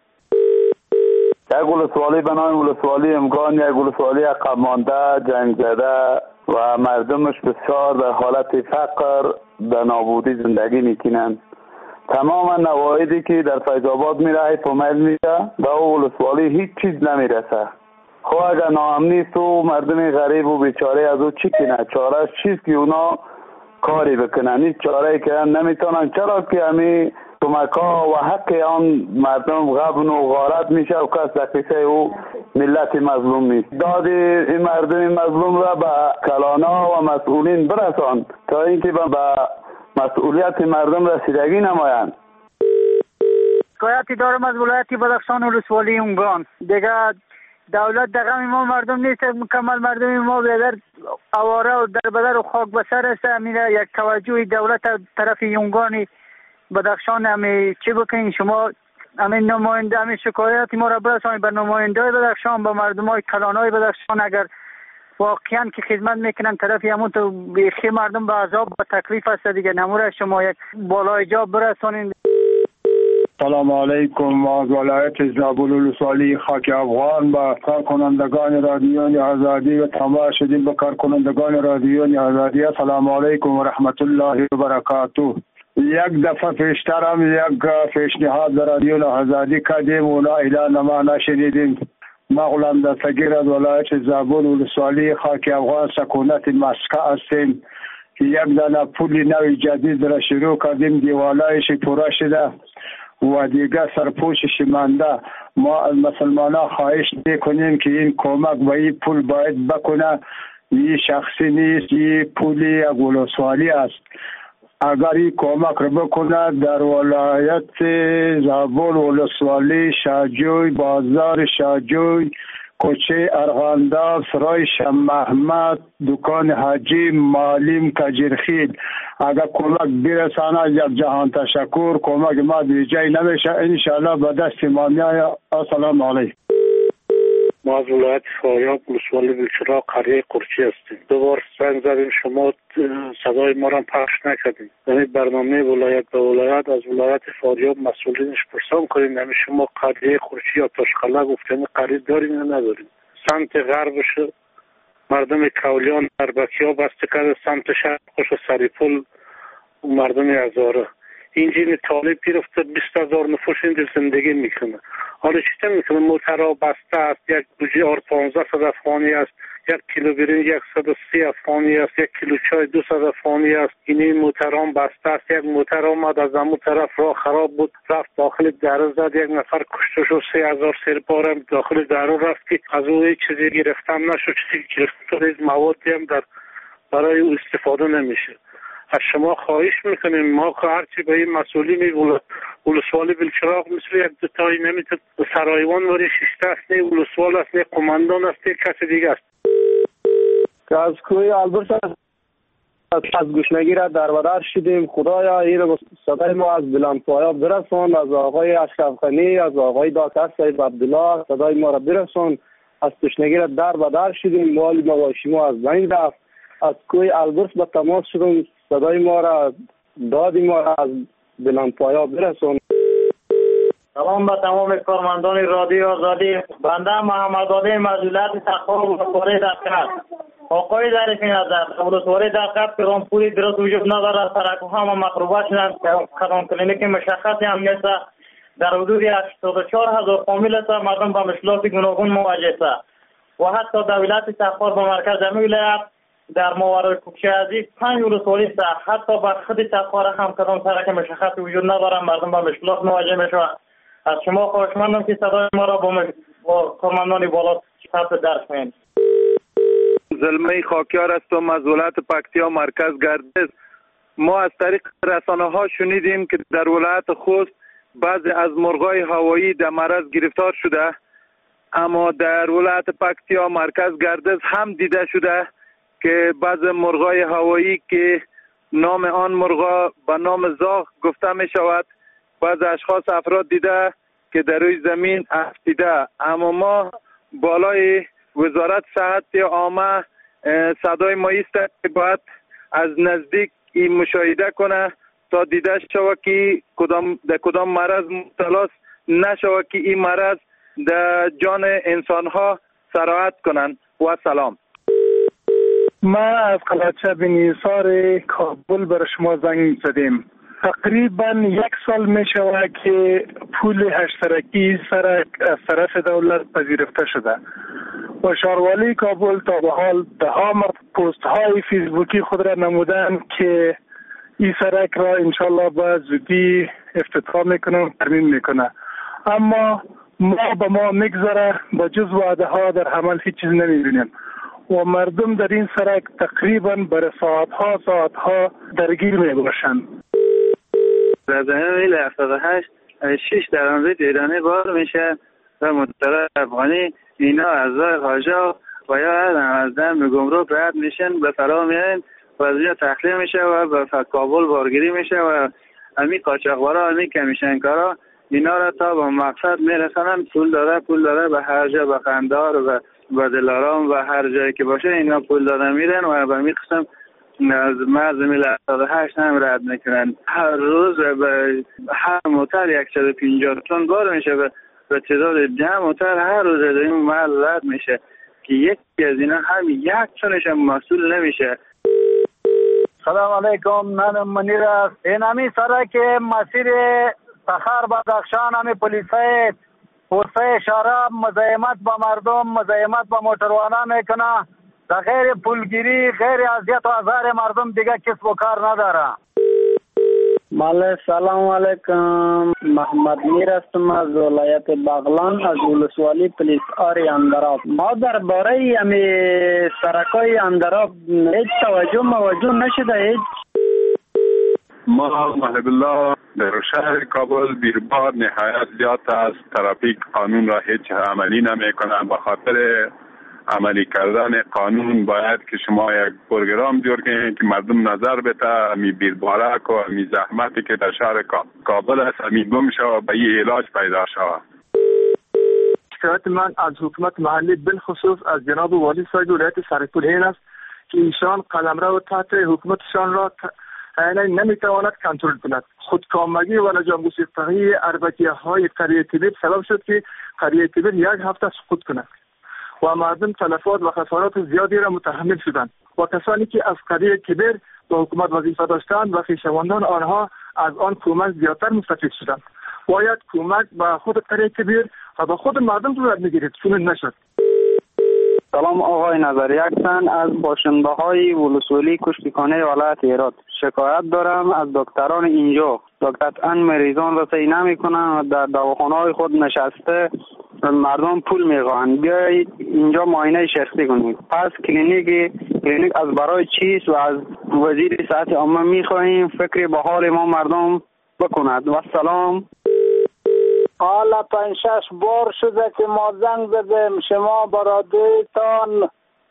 یک ولسوالی بنای ولسوالی امگان یک ولسوالی عقب مانده جنگ زده و مردمش بسیار در حالت فقر در نابودی زندگی میکنند. تمام نوایدی که در فیض آباد میره پومیل میشه به او ولسوالی هیچ چیز نمیرسه. خب اگر ناامنی است و مردم غریب و بیچاره از او چی کنه؟ چاره چیست که اونا کاری بکنن؟ هیچ چاره که نمیتونن. چرا که همین کمک‌ها و حق آن مردم غبن و غارت میشه و کس دقیقه او ملت مظلوم نیست. داد این مردم مظلوم را به کلانا و مسئولین برسان تا اینکه به مسئولیت مردم رسیدگی نمایند. شکایتی دارم از ولایت بدخشان و ولسوالی اونگان. دیگه دولت دغم ما مردم نیست. مکمل مردم ما بدر اواره و در بدر و خاک بسر است. میره یک توجه دولت طرف یونگانی بدخشان همی چی بکنین شما؟ همین نماینده همین شکایتی ما را برسانید به نماینده بدخشان، به مردم های کلان های بدخشان. اگر واقعا که خدمت میکنن طرفی همون تو بیخی مردم به عذاب و تکلیف هست دیگه. نموره شما یک بالای جا برسانید. سلام علیکم. از ولایت زابل ولسوالی خاک افغان با کارکنندگان رادیوی آزادی و تمام شدیم به کارکنندگان رادیوی آزادی. سلام علیکم و رحمت الله و برکاته. یک دفعه پیشتر هم یک پیشنهاد در رادیو آزادی کردیم و لا اعلان ما نشنیدیم. ما غلام دستگیر از ولایت زابل ولسوالی خاک افغان سکونت مسکه هستیم. یک دانه پول نوی جدید را شروع کردیم. دیوالایش پورا شده و دیگه سرپوشش مانده. ما از مسلمانان خواهش میکنیم که این کمک به این پول باید بکنه. این شخصی نیست، این پولی یک ولسوالی است. اگر این کمک رو بکنه در ولایت زابل ولسوالی شاجوی بازار شاجوی کوچه ارغنداب سرای شم محمد دکان حاجی معلم کجرخیل اگر کمک برسانه یک جهان تشکر. کمک ما دیجای نمیشه انشاءالله به دست ما میآید. السلام علیکم. ما از ولایت فاریاب ولسوالی بلچراغ قریه قرچی هستیم. دو بار زنگ زدیم شما صدای ما را پخش نکردیم. یعنی برنامه ولایت به ولایت از ولایت فاریاب مسئولینش پرسان کنیم. یعنی شما قریه قرچی یا تاشقله گفتن قریه داریم یا نداریم؟ سمت غربش مردم کولیان اربکیا بسته کرده، سمت شرقش سریپل مردم هزاره. اینجا طالب گرفته بیست هزار نفوس اینجا زندگی میکنه. حالا چی میکنه؟ موترها بسته است. یک بوجی آر پانزده صد افغانی است، یک کیلو برنج یک صد و سی افغانی است، یک کیلو چای دو صد افغانی است. این موترها بسته است. یک موتر آمد از همون طرف راه خراب بود رفت داخل دره زد، یک نفر کشته شد. سه هزار سربارم داخل دره رفت که از او هیچ چیزی گرفتم نشد. چیزی گرفتم موادی هم در برای او استفاده نمیشه. از شما خواهش میکنیم ما که هرچی به این مسئولین ولسوالی بلچراغ مثل یک دوتایی نمیتونه سرایوان وری ششته است، نه ولسوال است، نه قماندان است، نه کسی دیگه است. که از کوی البرز از گشنگی را در بدر شدیم. خدایا این را صدای ما از بلندپایا برسون، از آقای اشرف غنی، از آقای دکتر سید عبدالله صدای ما را برسون. از تشنگی را در بدر شدیم، مال مواشی ما از بین رفت. از کوی البرز به تماس شدیم، صدای ما را دادی ما را از بلندپایا برسون. سلام به تمام کارمندان رادیو آزادی. بنده محمد علی مجلت تخار ولسوالی دقت. آقای ظریفی نظر ولسوالی دقت که رامپوری درست وجود ندارد، سرکوها هم مخروبه شدند. کدام کلینیک مشخصی هم نیست. در حدود هشتاد و چهار هزار فامیل است، مردم به مشکلات گوناگون مواجه است و حتی دولت تخار به مرکز امی ولایت در ماورای کوکشه‌ازی پنج ولسوالی است. حتی به خود تخار هم کدام سرک مشخصی وجود ندارد، مردم به مشکلات مواجه میشوند. از شما خواهشمندم که صدای ما را با, مج... با کارمندان بالا ثبت درس کنید. زلمه خاکیار هستم از ولایت پکتیا مرکز گردز. ما از طریق رسانه ها شنیدیم که در ولایت خوست بعضی از مرغای هوایی در مرض گرفتار شده، اما در ولایت پکتیا مرکز گردز هم دیده شده که بعضی مرغای هوایی که نام آن مرغا به نام زاغ گفته می شود، بعض اشخاص افراد دیده که در روی زمین افتیده. اما ما بالای وزارت صحت عامه صدای ما است که باید از نزدیک این مشاهده کنه تا دیده شود که کدام در کدام مرض مبتلا نشود که این مرض در جان انسان ها سرایت کنند. و سلام. ما از قلعه بن نثار کابل بر شما زنگ زدیم. تقریبا یک سال می شود که پول اشتراکی سرک از طرف دولت پذیرفته شده و شهروالی کابل تا به حال ده ها پست های فیسبوکی خود را نمودن که این سرک را انشالله به زودی افتتاح میکنه، ترمیم میکنه، اما ما به ما میگذره با جز وعده ها در عمل هیچ چیز نمیبینیم و مردم در این سرک تقریبا برای ساعت ها ساعت ها درگیر میباشند. در زمین میل هفتاد و هشت شش درآمد ایرانی بار میشه و مطلع افغانی اینا از راه خارجه و یا از دم گمرک رد میشن به فرا میان و از اینجا تخلیه میشه و به کابل بارگیری میشه و امی قاچاقبرا امی کمیشنکارا اینا را تا به مقصد میرسنن. پول داده پول داده به هر جا، به قندهار و به دلارام و هر جایی که باشه اینا پول داده میرن و به می قسم از مرز میل هفتاد و هشت هم رد میکنن. هر روز به هر موتر صد و پنجاه تن بار میشه و به تعداد ده موتر هر روز در این محل رد میشه که یکی از اینا هم یک تنش هم مسئول نمیشه. سلام علیکم، من منیر است. این همی سرک مسیر سخر بدخشان همی پلیسای پوسته شراب مزاحمت با مردم، مزاحمت با موتروانان میکنه، در غیر پولگیری غیر اذیت و آزار مردم دیگه کسب و کار نداره. بله سلام علیکم، محمد میر هستم از ولایت بغلان از ولسوالی پلیس آری اندراب. ما درباره همی سرکای اندراب هیچ توجه موجه نشده. هیچ ما محب الله در شهر کابل بیربار نهایت زیاد است. ترافیک قانون را هیچ عملی نمی کنند. به خاطر عملی کردن قانون باید که شما یک پروگرام جور کنید که مردم نظر بده امی بیربارک و امی زحمتی که در شهر کابل است امی گم شود به این علاج پیدا شود. شکایت من از حکومت محلی بالخصوص از جناب والی صاحب ولایت سرپول این است که ایشان قلمرو و تحت حکومتشان را نمیتواند کنترل کند. خودکامگی و لجام گسیختگی اربکیه های قریه تبیر سبب شد که قریه تبیر یک هفته سقوط کند و مردم تلفات و خسارات زیادی را متحمل شدند و کسانی که از قریه تبیر به حکومت وظیفه داشتند و خویشاوندان آنها از آن کمک زیادتر مستفید شدند. باید کمک به خود قریه تبیر و به خود مردم صورت میگیرد، چون نشد. سلام آقای نظری اکسن از باشنده های ولسوالی کشتیخانه ولایت هرات. شکایت دارم از دکتران اینجا دکتران مریضان رسایی نمی کنند و در دواخانه های خود نشسته مردم پول میخواهند. بیایید اینجا معاینه شخصی کنید. پس کلینیک کلینیک از برای چیست و از وزیر صحت عامه میخواهیم فکر به حال ما مردم بکند. و سلام. حالا پنج شش بار شده که ما زنگ زدیم شما برادرتان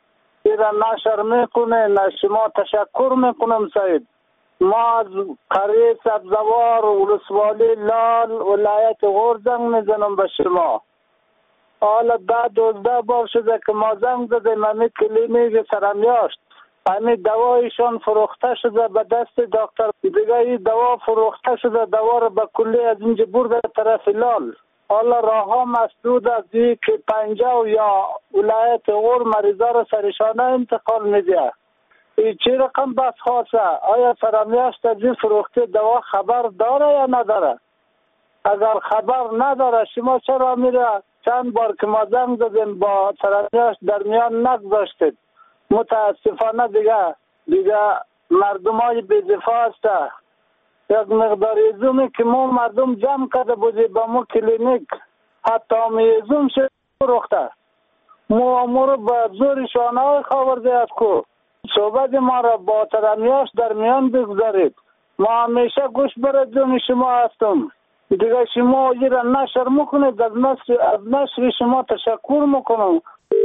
ایران نشر میکنه نه شما تشکر میکنم سید. ما از قریه سبزوار ولسوالی لال ولایت غور زنگ میزنم به شما. حالا ده دوزده بار شده که ما زنگ زدیم همی کلینیک سرمیاشت، همی دوایشان فروخته شده به دست دکتر دیگه. این دوا فروخته شده، دوا رو به کلی از اینجا برده طرف لال. حالا راه ها مسدود از این که پنجاه یا ولایت غور مریضا رو سرشانه انتقال میده. این چی رقم بس خاصه؟ آیا سرمیاشت از این فروخته دوا خبر داره یا نداره؟ اگر خبر نداره شما چرا میره؟ چند بار که ما زنگ زدیم با سرمیاشت در میان نگذاشتید. متاسفانه دیگه دیگه مردم های بی‌دفاع هسته. یک مقدار ایزومی که ما مردم جمع کرده بودی با مو کلینیک، حتی می ایزوم شد رخته مو امور با زور شانه های خاورده از کو. صحبت ما را با سرمیاشت در میان بگذارید. ما همیشه گوش برد شما هستم. دیگه شما این را نشر میکنید، از نشر, از نشر شما تشکر میکنم.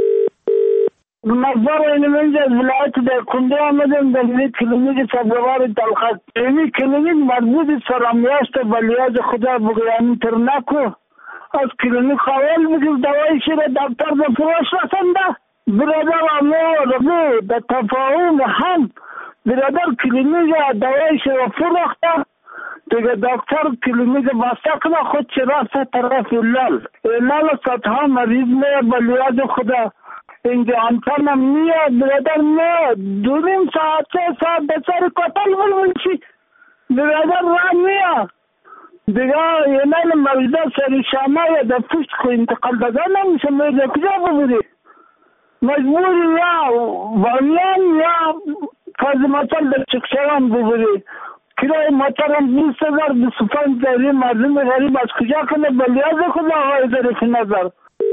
مقدار این منجا ولایت در کنده آمدیم در این کلینیک سبزوار دلخط. این کلینیک مربوط سرمیاشت بلیاز خدا بگیانی تر نکو. از کلینیک خوال بگیر دوایشی را دکتر بفروش رسنده. برادر امو ربو در تفاهم هم برادر کلینیک دوایشی را فروخته. دیگه دکتر کلینیک بسته کنه خود چرا سه طرف لال لال سطح مریض میه بلیاز خدا. اینجا انترنم میاد برادر میاد دو نیم ساعت سه ساعت بسر کتل بلمونشی برادر را میاد دیگه یه نیل مریضه سری شامه یا در پشت خو انتقال داده نمیشه میده کجا ببوری مجبوری یا بامیان یا فرض مثال در چکشوان ببوری. کرای موترم بیست هزار بیست و پنج داری مردم غریب از کجا کنه بلیاز خدا آقای ظریف نظر.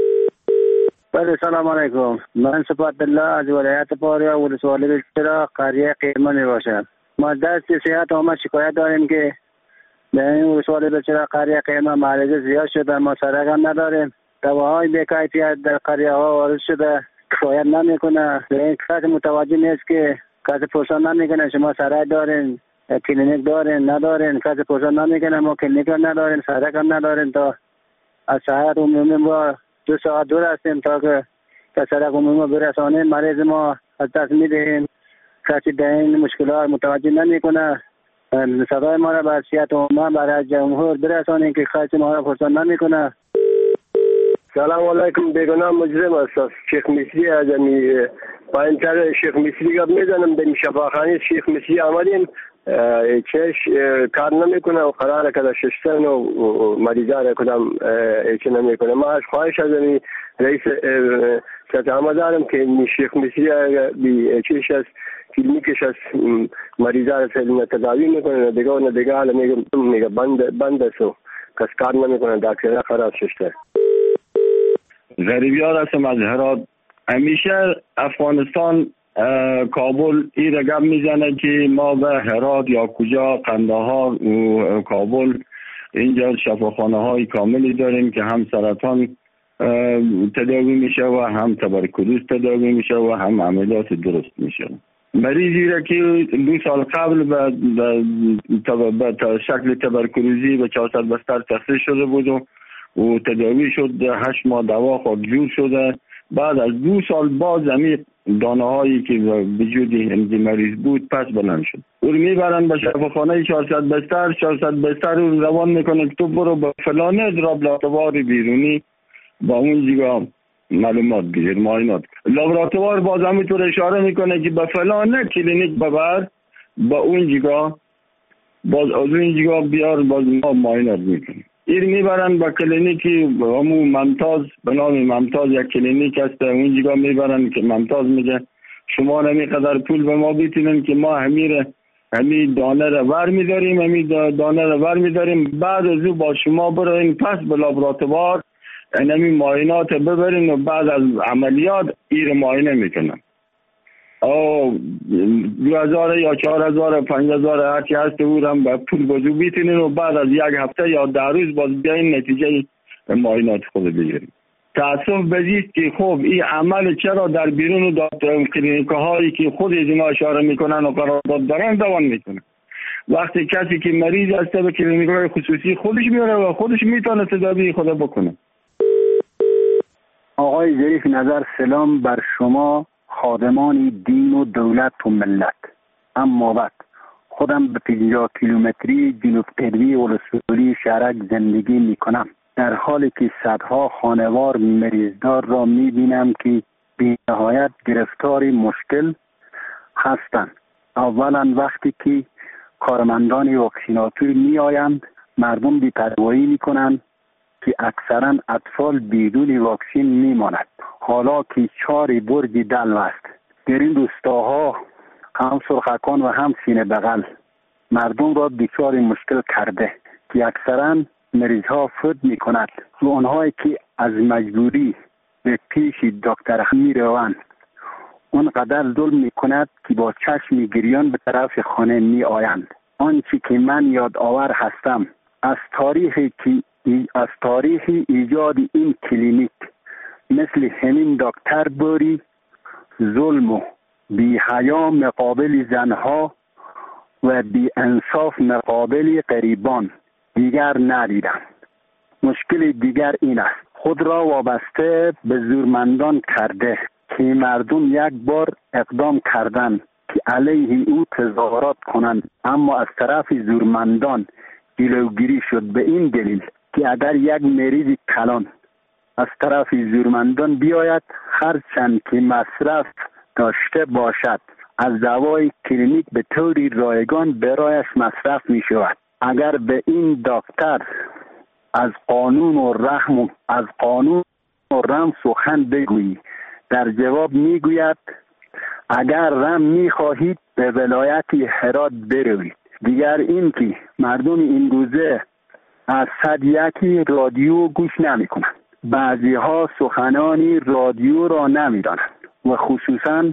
بله سلام علیکم. من صفات الله از ولایت پاریا ولسوالی بچرا قریه قیمه می باشم. ما دست صحت آمد شکایت داریم که در این ولسوالی بچرا قریه قیمه مریض زیاد شده، ما سرک هم نداریم. دواهای بی‌کیفیت در قریه ها وارد شده، کفایت نمیکنه. این کس متوجه نیست که کس پرسان نمیکنه شما سرک دارین، کلینیک دارین ندارین. کس پرسان نمیکنه ما کلینیک هم ندارین، سرک هم ندارین. تا از صحت عمومی با دو ساعت دور هستیم تا که سرک عمومی برسانیم. مریض ما از دست میدهیم، کسی در این مشکلات متوجه نمیکنه. صدای ما را به صحت عمومی برای جمهور برسانیم که کسی ما را پرسان نمیکنه. سلام علیکم. بیگناه مجرم است شیخ مصری از امی پایینتر شیخ مصری گپ میزنم. در شفاخانه شیخ مصری آمدیم، چش کار نمیکنه و قراره که ششتن و مریضا را کدام ایچه نمیکنه. ما از خواهش از امی رئیس سطح آمدارم که شیخ مصری بی چش از کلینیکش از مریضا را سلیم تداوی میکنه. دیگه و دیگه حالا میگه بند بند است و کس کار نمیکنه. دکتر خراب ششته. غریبیار هستم از هرات. همیشه افغانستان کابل این رقم میزنه که ما به هرات یا کجا قندهار و کابل اینجا شفاخانه های کاملی داریم که هم سرطان تداوی میشه و هم تبرکلوز تداوی میشه و هم عملیات درست میشه. مریضی را که دو سال قبل به شکل تبرکلوزی به چهارصد بستر تخصیص شده بود و و تداوی شد، هشت ماه دوا خود جور شده. بعد از دو سال باز همی دانه هایی که وجود این مریض بود پس بلند شد. او میبرن به شفاخانه چهارصد بستر، چهارصد بستر رو روان میکنه که تو برو به فلانه لابراتوار بیرونی با اون جیگا معلومات بگیر، معاینات. لابراتوار باز همینطور اشاره میکنه که به فلانه کلینیک ببر، با اون جیگا باز از اون جیگا بیار، باز ما معاینات میکنه. این میبرن با کلینیکی همون ممتاز، به نام ممتاز یک کلینیک هست، اون جگاه میبرن که ممتاز میگه شما نمی قدر پول به ما بیتونن که ما همین همین دانه رو ور میداریم، همین دانه رو ور میداریم، بعد از او با شما برین پس به لابراتوار همین معاینات ببرین و بعد از عملیات این معاینه میکنن. او دو هزار یا چهار هزار پنج هزار هرچی هست او هم به پول بازو بیتونین و بعد از یک هفته یا ده روز باز بیاین نتیجه معاینات خود بگیریم. تأسف بزید که خب این عمل چرا در بیرون دکتر کلینیک هایی که خود از اینا اشاره میکنن و قرارداد دارن دوام میکنن. وقتی کسی که مریض است به کلینیک های خصوصی خودش میاره و خودش میتونه تداوی خود بکنه. آقای ظریف نظر، سلام بر شما خادمان دین و دولت و ملت. اما بعد خودم به پنجاه کیلومتری جنوب غربی ولسوالی شهرک زندگی میکنم، در حالی که صدها خانوار مریضدار را میبینم که بی نهایت گرفتار مشکل هستند. اولا وقتی که کارمندان واکسیناتور می آیند مردم بی‌پروایی می کنند که اکثرا اطفال بدون واکسین می ماند. حالا که چار برج دلو است، در این روستاها هم سرخکان و هم سینه بغل مردم را دچار مشکل کرده که اکثرا مریض ها فوت می کند و آنهایی که از مجبوری به پیش دکتر می روند اونقدر ظلم می کند که با چشم گریان به طرف خانه می آیند. آنچه که من یادآور هستم از تاریخی که از تاریخ ایجاد این کلینیک مثل همین دکتر بوری ظلم و بی حیا مقابل زنها و بی انصاف مقابل غریبان دیگر ندیدم. مشکل دیگر این است، خود را وابسته به زورمندان کرده که مردم یک بار اقدام کردند که علیه او تظاهرات کنند، اما از طرف زورمندان جلوگیری شد به این دلیل که اگر یک مریض کلان از طرف زورمندان بیاید هرچند که مصرف داشته باشد از دوای کلینیک به طوری رایگان برایش مصرف می شود. اگر به این دکتر از قانون و رحم و از قانون و رحم سخن بگویی، در جواب می گوید اگر رحم می خواهید به ولایت هرات بروید. دیگر این که مردم این روزه از صد یکی رادیو گوش نمی کنند. بعضی ها سخنانی رادیو را نمی دانند و خصوصا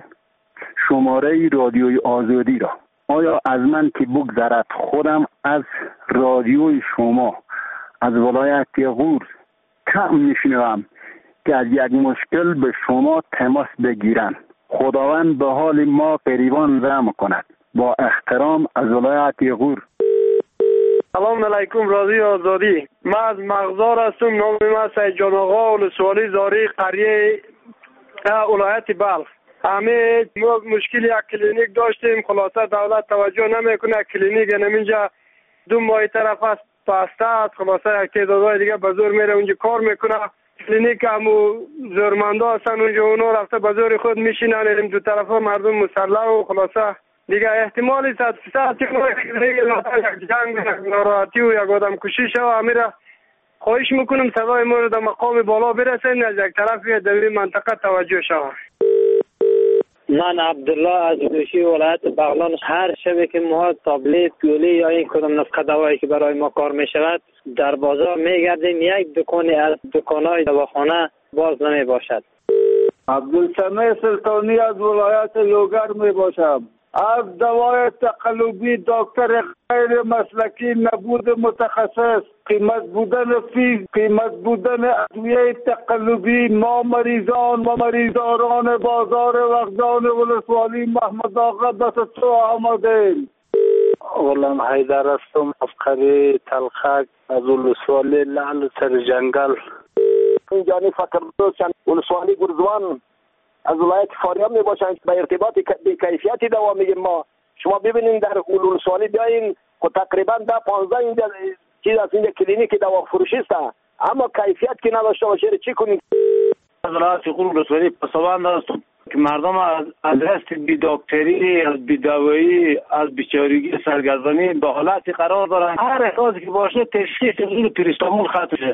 شماره رادیوی آزادی را. آیا از من که بگذرد خودم از رادیوی شما از ولایت غور کم میشنوم که از یک مشکل به شما تماس بگیرند. خداوند به حال ما غریبان رحم کند. با احترام از ولایت غور. سلام علیکم رادیو آزادی. من از مغزار هستم. نام من سید جان آقا ولسوالی زاری قریه ولایت بلخ. همه مشکل یک کلینیک داشتیم، خلاصه دولت توجه نمیکنه. کلینیک اینجا دو ماه طرف است بسته است، خلاصه یک تعدادهای دیگه به زور میره اونجا کار میکنه. کلینیک همو زورمندا هستن اونجا، اونا رفته به زور خود میشینن، این دو طرف مردم مسلح و خلاصه دیگه احتمالی صد فیصد یک جنگ یک ناراحتی و یک آدم کشی شو. امیره خواهش میکنم صدای ما رو در مقام بالا برسین، از یک طرف در این منطقه توجه شود. من عبدالله از دوشی ولایت بغلان. هر شبه که ما تابلت پیولی یا این کدام نسخه دوایی که برای ما کار می شود در بازار می گردیم، یک دکانی از دکانهای دواخانه باز نمی باشد. عبدالسمیع سلطانی از ولایت لوگر می باشم. از دوای تقلبی دکتر غیر مسلکی، نبود متخصص، قیمت بودن فیز، قیمت بودن ادویه تقلبی، ما مریضان و مریضاران بازار وغزان ولسوالی محمد آقا دست تو آمدیم. غلام حیدر هستم از قریه تلخک از ولسوالی لعل سر جنگل. اینجانی فکر دوستان ولسوالی گرزوان از ولایت فاریاب می باشند. به ارتباط بی کیفیتی دوا میگیم ما. شما ببینید در ولسوالی بیاین که تقریبا ده پانزده اینجا چیز از اینجا کلینیک دوا فروشی است، اما کیفیت که نداشته باشه چی کنید؟ از ولایت ولسوالی پسوند است که مردم از ادرس بی دکتری، از بی دوایی، از بیچارگی سرگردانی به حالتی قرار دارن. هر احساسی که باشه تشخیص این پریستامول خطشه.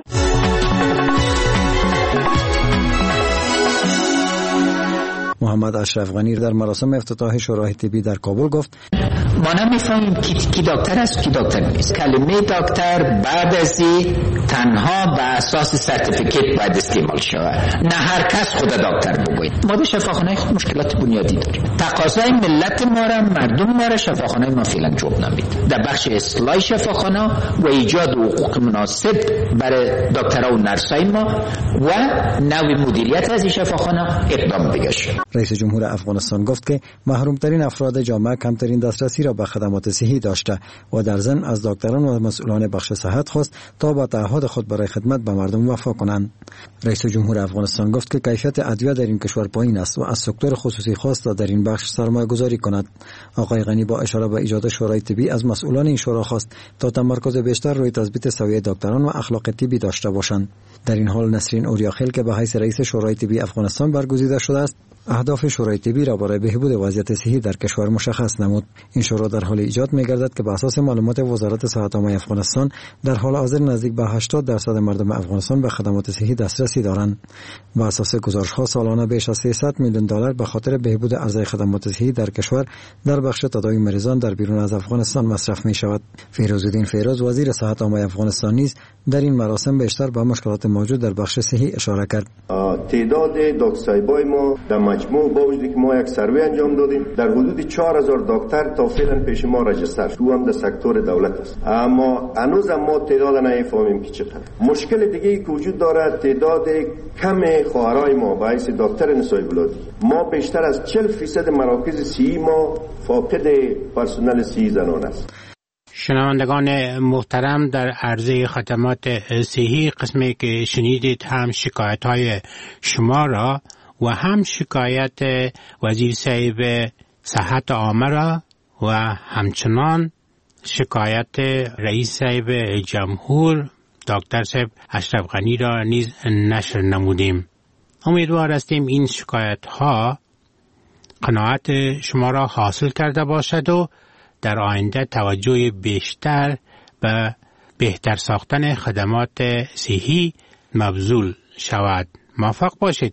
محمد اشرف غنی در مراسم افتتاح شورای طبی در کابل گفت ما نمیفهمیم کی کی دکتر است کی دکتر نیست. کلمه دکتر بعد از تنها به اساس سرتیفیکیت باید استعمال شود. نه هر کس خود دکتر بگوید. ما به شفاخانه خود مشکلات بنیادی داریم. تقاضای ملت ما را، مردم ما را شفاخانه ما فعلا جواب نمیده. در بخش اصلاح شفاخانه و ایجاد حقوق مناسب برای دکترها و نرسای ما و نوع مدیریت از این شفاخانه اقدام بگشت. رئیس جمهور افغانستان گفت که محرومترین افراد جامعه کمترین دسترسی را به خدمات صحی داشته و در ضمن از دکتران و مسئولان بخش صحت خواست تا با تعهد خود برای خدمت به مردم وفا کنند. رئیس جمهور افغانستان گفت که کیفیت ادویه در این کشور پایین است و از سکتور خصوصی خواست تا در این بخش سرمایه گذاری کند. آقای غنی با اشاره به ایجاد شورای طبی از مسئولان این شورا خواست تا تمرکز بیشتر روی تثبیت سویه دکتران و اخلاق طبی داشته باشند. در این حال نسرین اوریاخیل که به حیث رئیس شورای طبی افغانستان برگزیده شده است، اهداف شورای طبی را برای بهبود وضعیت صحی در کشور مشخص نمود. این شورا در حال ایجاد می‌گردد که بر اساس معلومات وزارت صحت عامه افغانستان در حال حاضر نزدیک به هشتاد درصد مردم افغانستان به خدمات صحی دسترسی دارند. بر اساس گزارش‌ها سالانه بیش از سیصد میلیون دلار به خاطر بهبود عرضه خدمات صحی در کشور در بخش تداوی مریضان در بیرون از افغانستان مصرف می‌شود. فیروزالدین فیروز وزیر صحت عامه افغانستان نیز در این مراسم بیشتر به مشکلات موجود در بخش صحی اشاره کرد. تعداد دکترای ما در مجموع با وجودی که ما یک سروی انجام دادیم در حدود چهار هزار دکتر تا فعلا پیش ما رجستر شده هم در سکتور دولت است، اما هنوز ما تعداد نمیفهمیم که چقدر. مشکل دیگه که وجود دارد تعداد کم خواهرای ما با حیث دکتر نسای ولادی. ما بیشتر از چهل فیصد مراکز صحی ما فاقد پرسنل صحی زنان است. شنوندگان محترم، در عرضه خدمات صحی قسمی که شنیدید هم شکایت های شما را و هم شکایت وزیر صاحب صحت عامه را و همچنان شکایت رئیس صاحب جمهور دکتر صاحب اشرف غنی را نیز نشر نمودیم. امیدوار هستیم این شکایت ها قناعت شما را حاصل کرده باشد و در آینده توجه بیشتر به بهتر ساختن خدمات صحی مبذول شود. موفق باشید.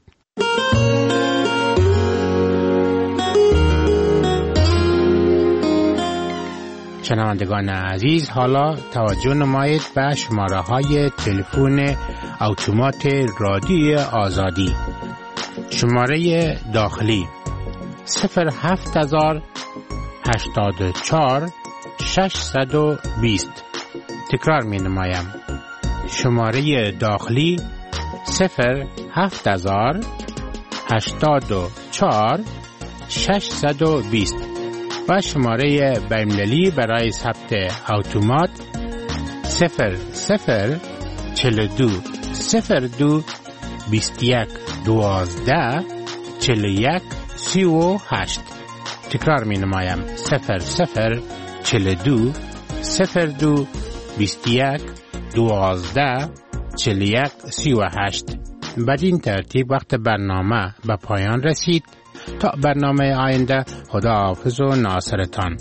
شنوندگان عزیز، حالا توجه نمایید به شماره های تلفن اتومات رادیو آزادی. شماره داخلی صفر هفت هزار هشتاد و چهار ششصد و بیست. تکرار می نمایم. شماره داخلی صفر هفت هزار هشتاد و چهار ششصد و بیست و شماره بین‌المللی برای ثبت اتومات صفر صفر چهل و دو صفر دو بیست و یک دوازده چهل و یک سی و هشت. تکرار می نمایم. صفر صفر چهل و دو صفر دو بیست و یک دوازده چهل و یک سی و هشت. بدین ترتیب وقت برنامه به پایان رسید. تا برنامه آینده، خدا حافظ و ناصرتان.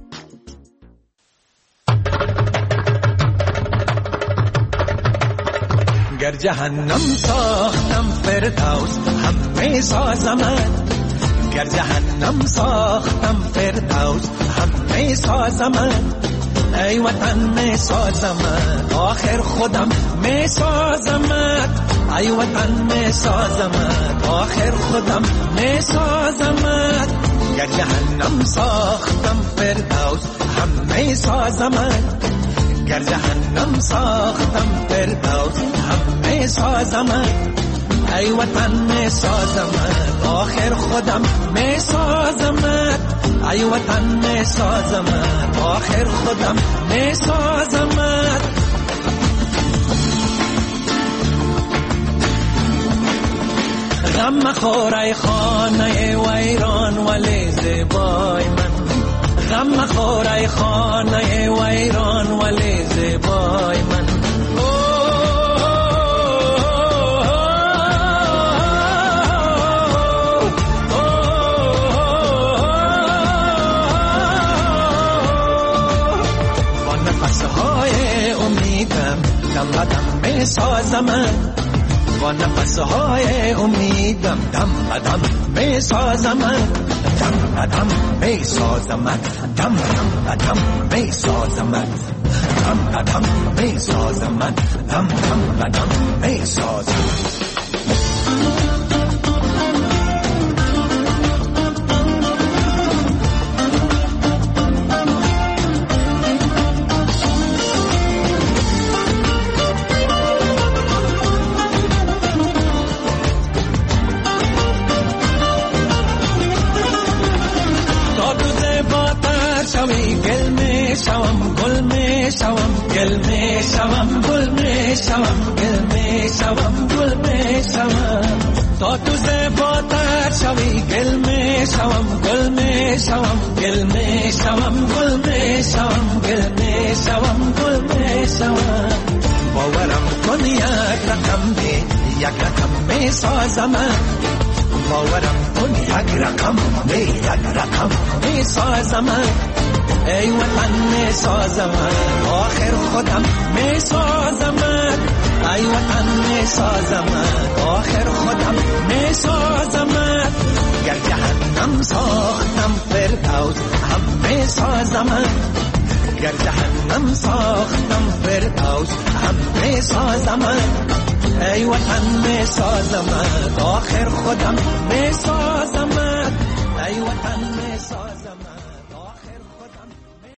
گر جهنم ساختم فردوس همه سازمت، گر جهنم ساختم فردوس همه سازمت، ای وطن می سازمت آخر خودم می سازمت، ای وطن می سازمت آخر خودم می سازمت. گر جهنم ساختم فردوس همه سازمت، گر جهنم ساختم فردوس همه سازمت، ای وطن می سازمت آخر خودم می سازمت، ای وطن می سازمت آخر خودم می سازمت. غم مخور ای خانه ویران ولی زیبای من، غم مخور ای خانه ویران ولی زیبای من. با نفسهای امیدم دم بدم می سازمت، با نفسهای امیدم دم بدم می سازمت دم بدم می سازمت دم بدم می سازمت دم بدم می سازمت دم بدم می سازمت گل می شوم گل می شوم گل می شوم گل می شوم گل می شوم گل می شوم تا تو زیباتر شوی گل می شوم گل می شوم گل می شوم گل می شوم گل می شوم گل می شوم باورم کن یک رقم دی یک رقم می سازم باورم کن یک رقم دی یک رقم می سازم ای وطن می سازمت آخر خودم می سازمت ای وطن می سازمت آخر خودم می سازمت گر جهنم ساختم فردوس هم می سازمت گر جهنم ساختم فردوس هم می سازمت ای وطن می سازمت آخر خودم می سازمت ای وطن می سازمت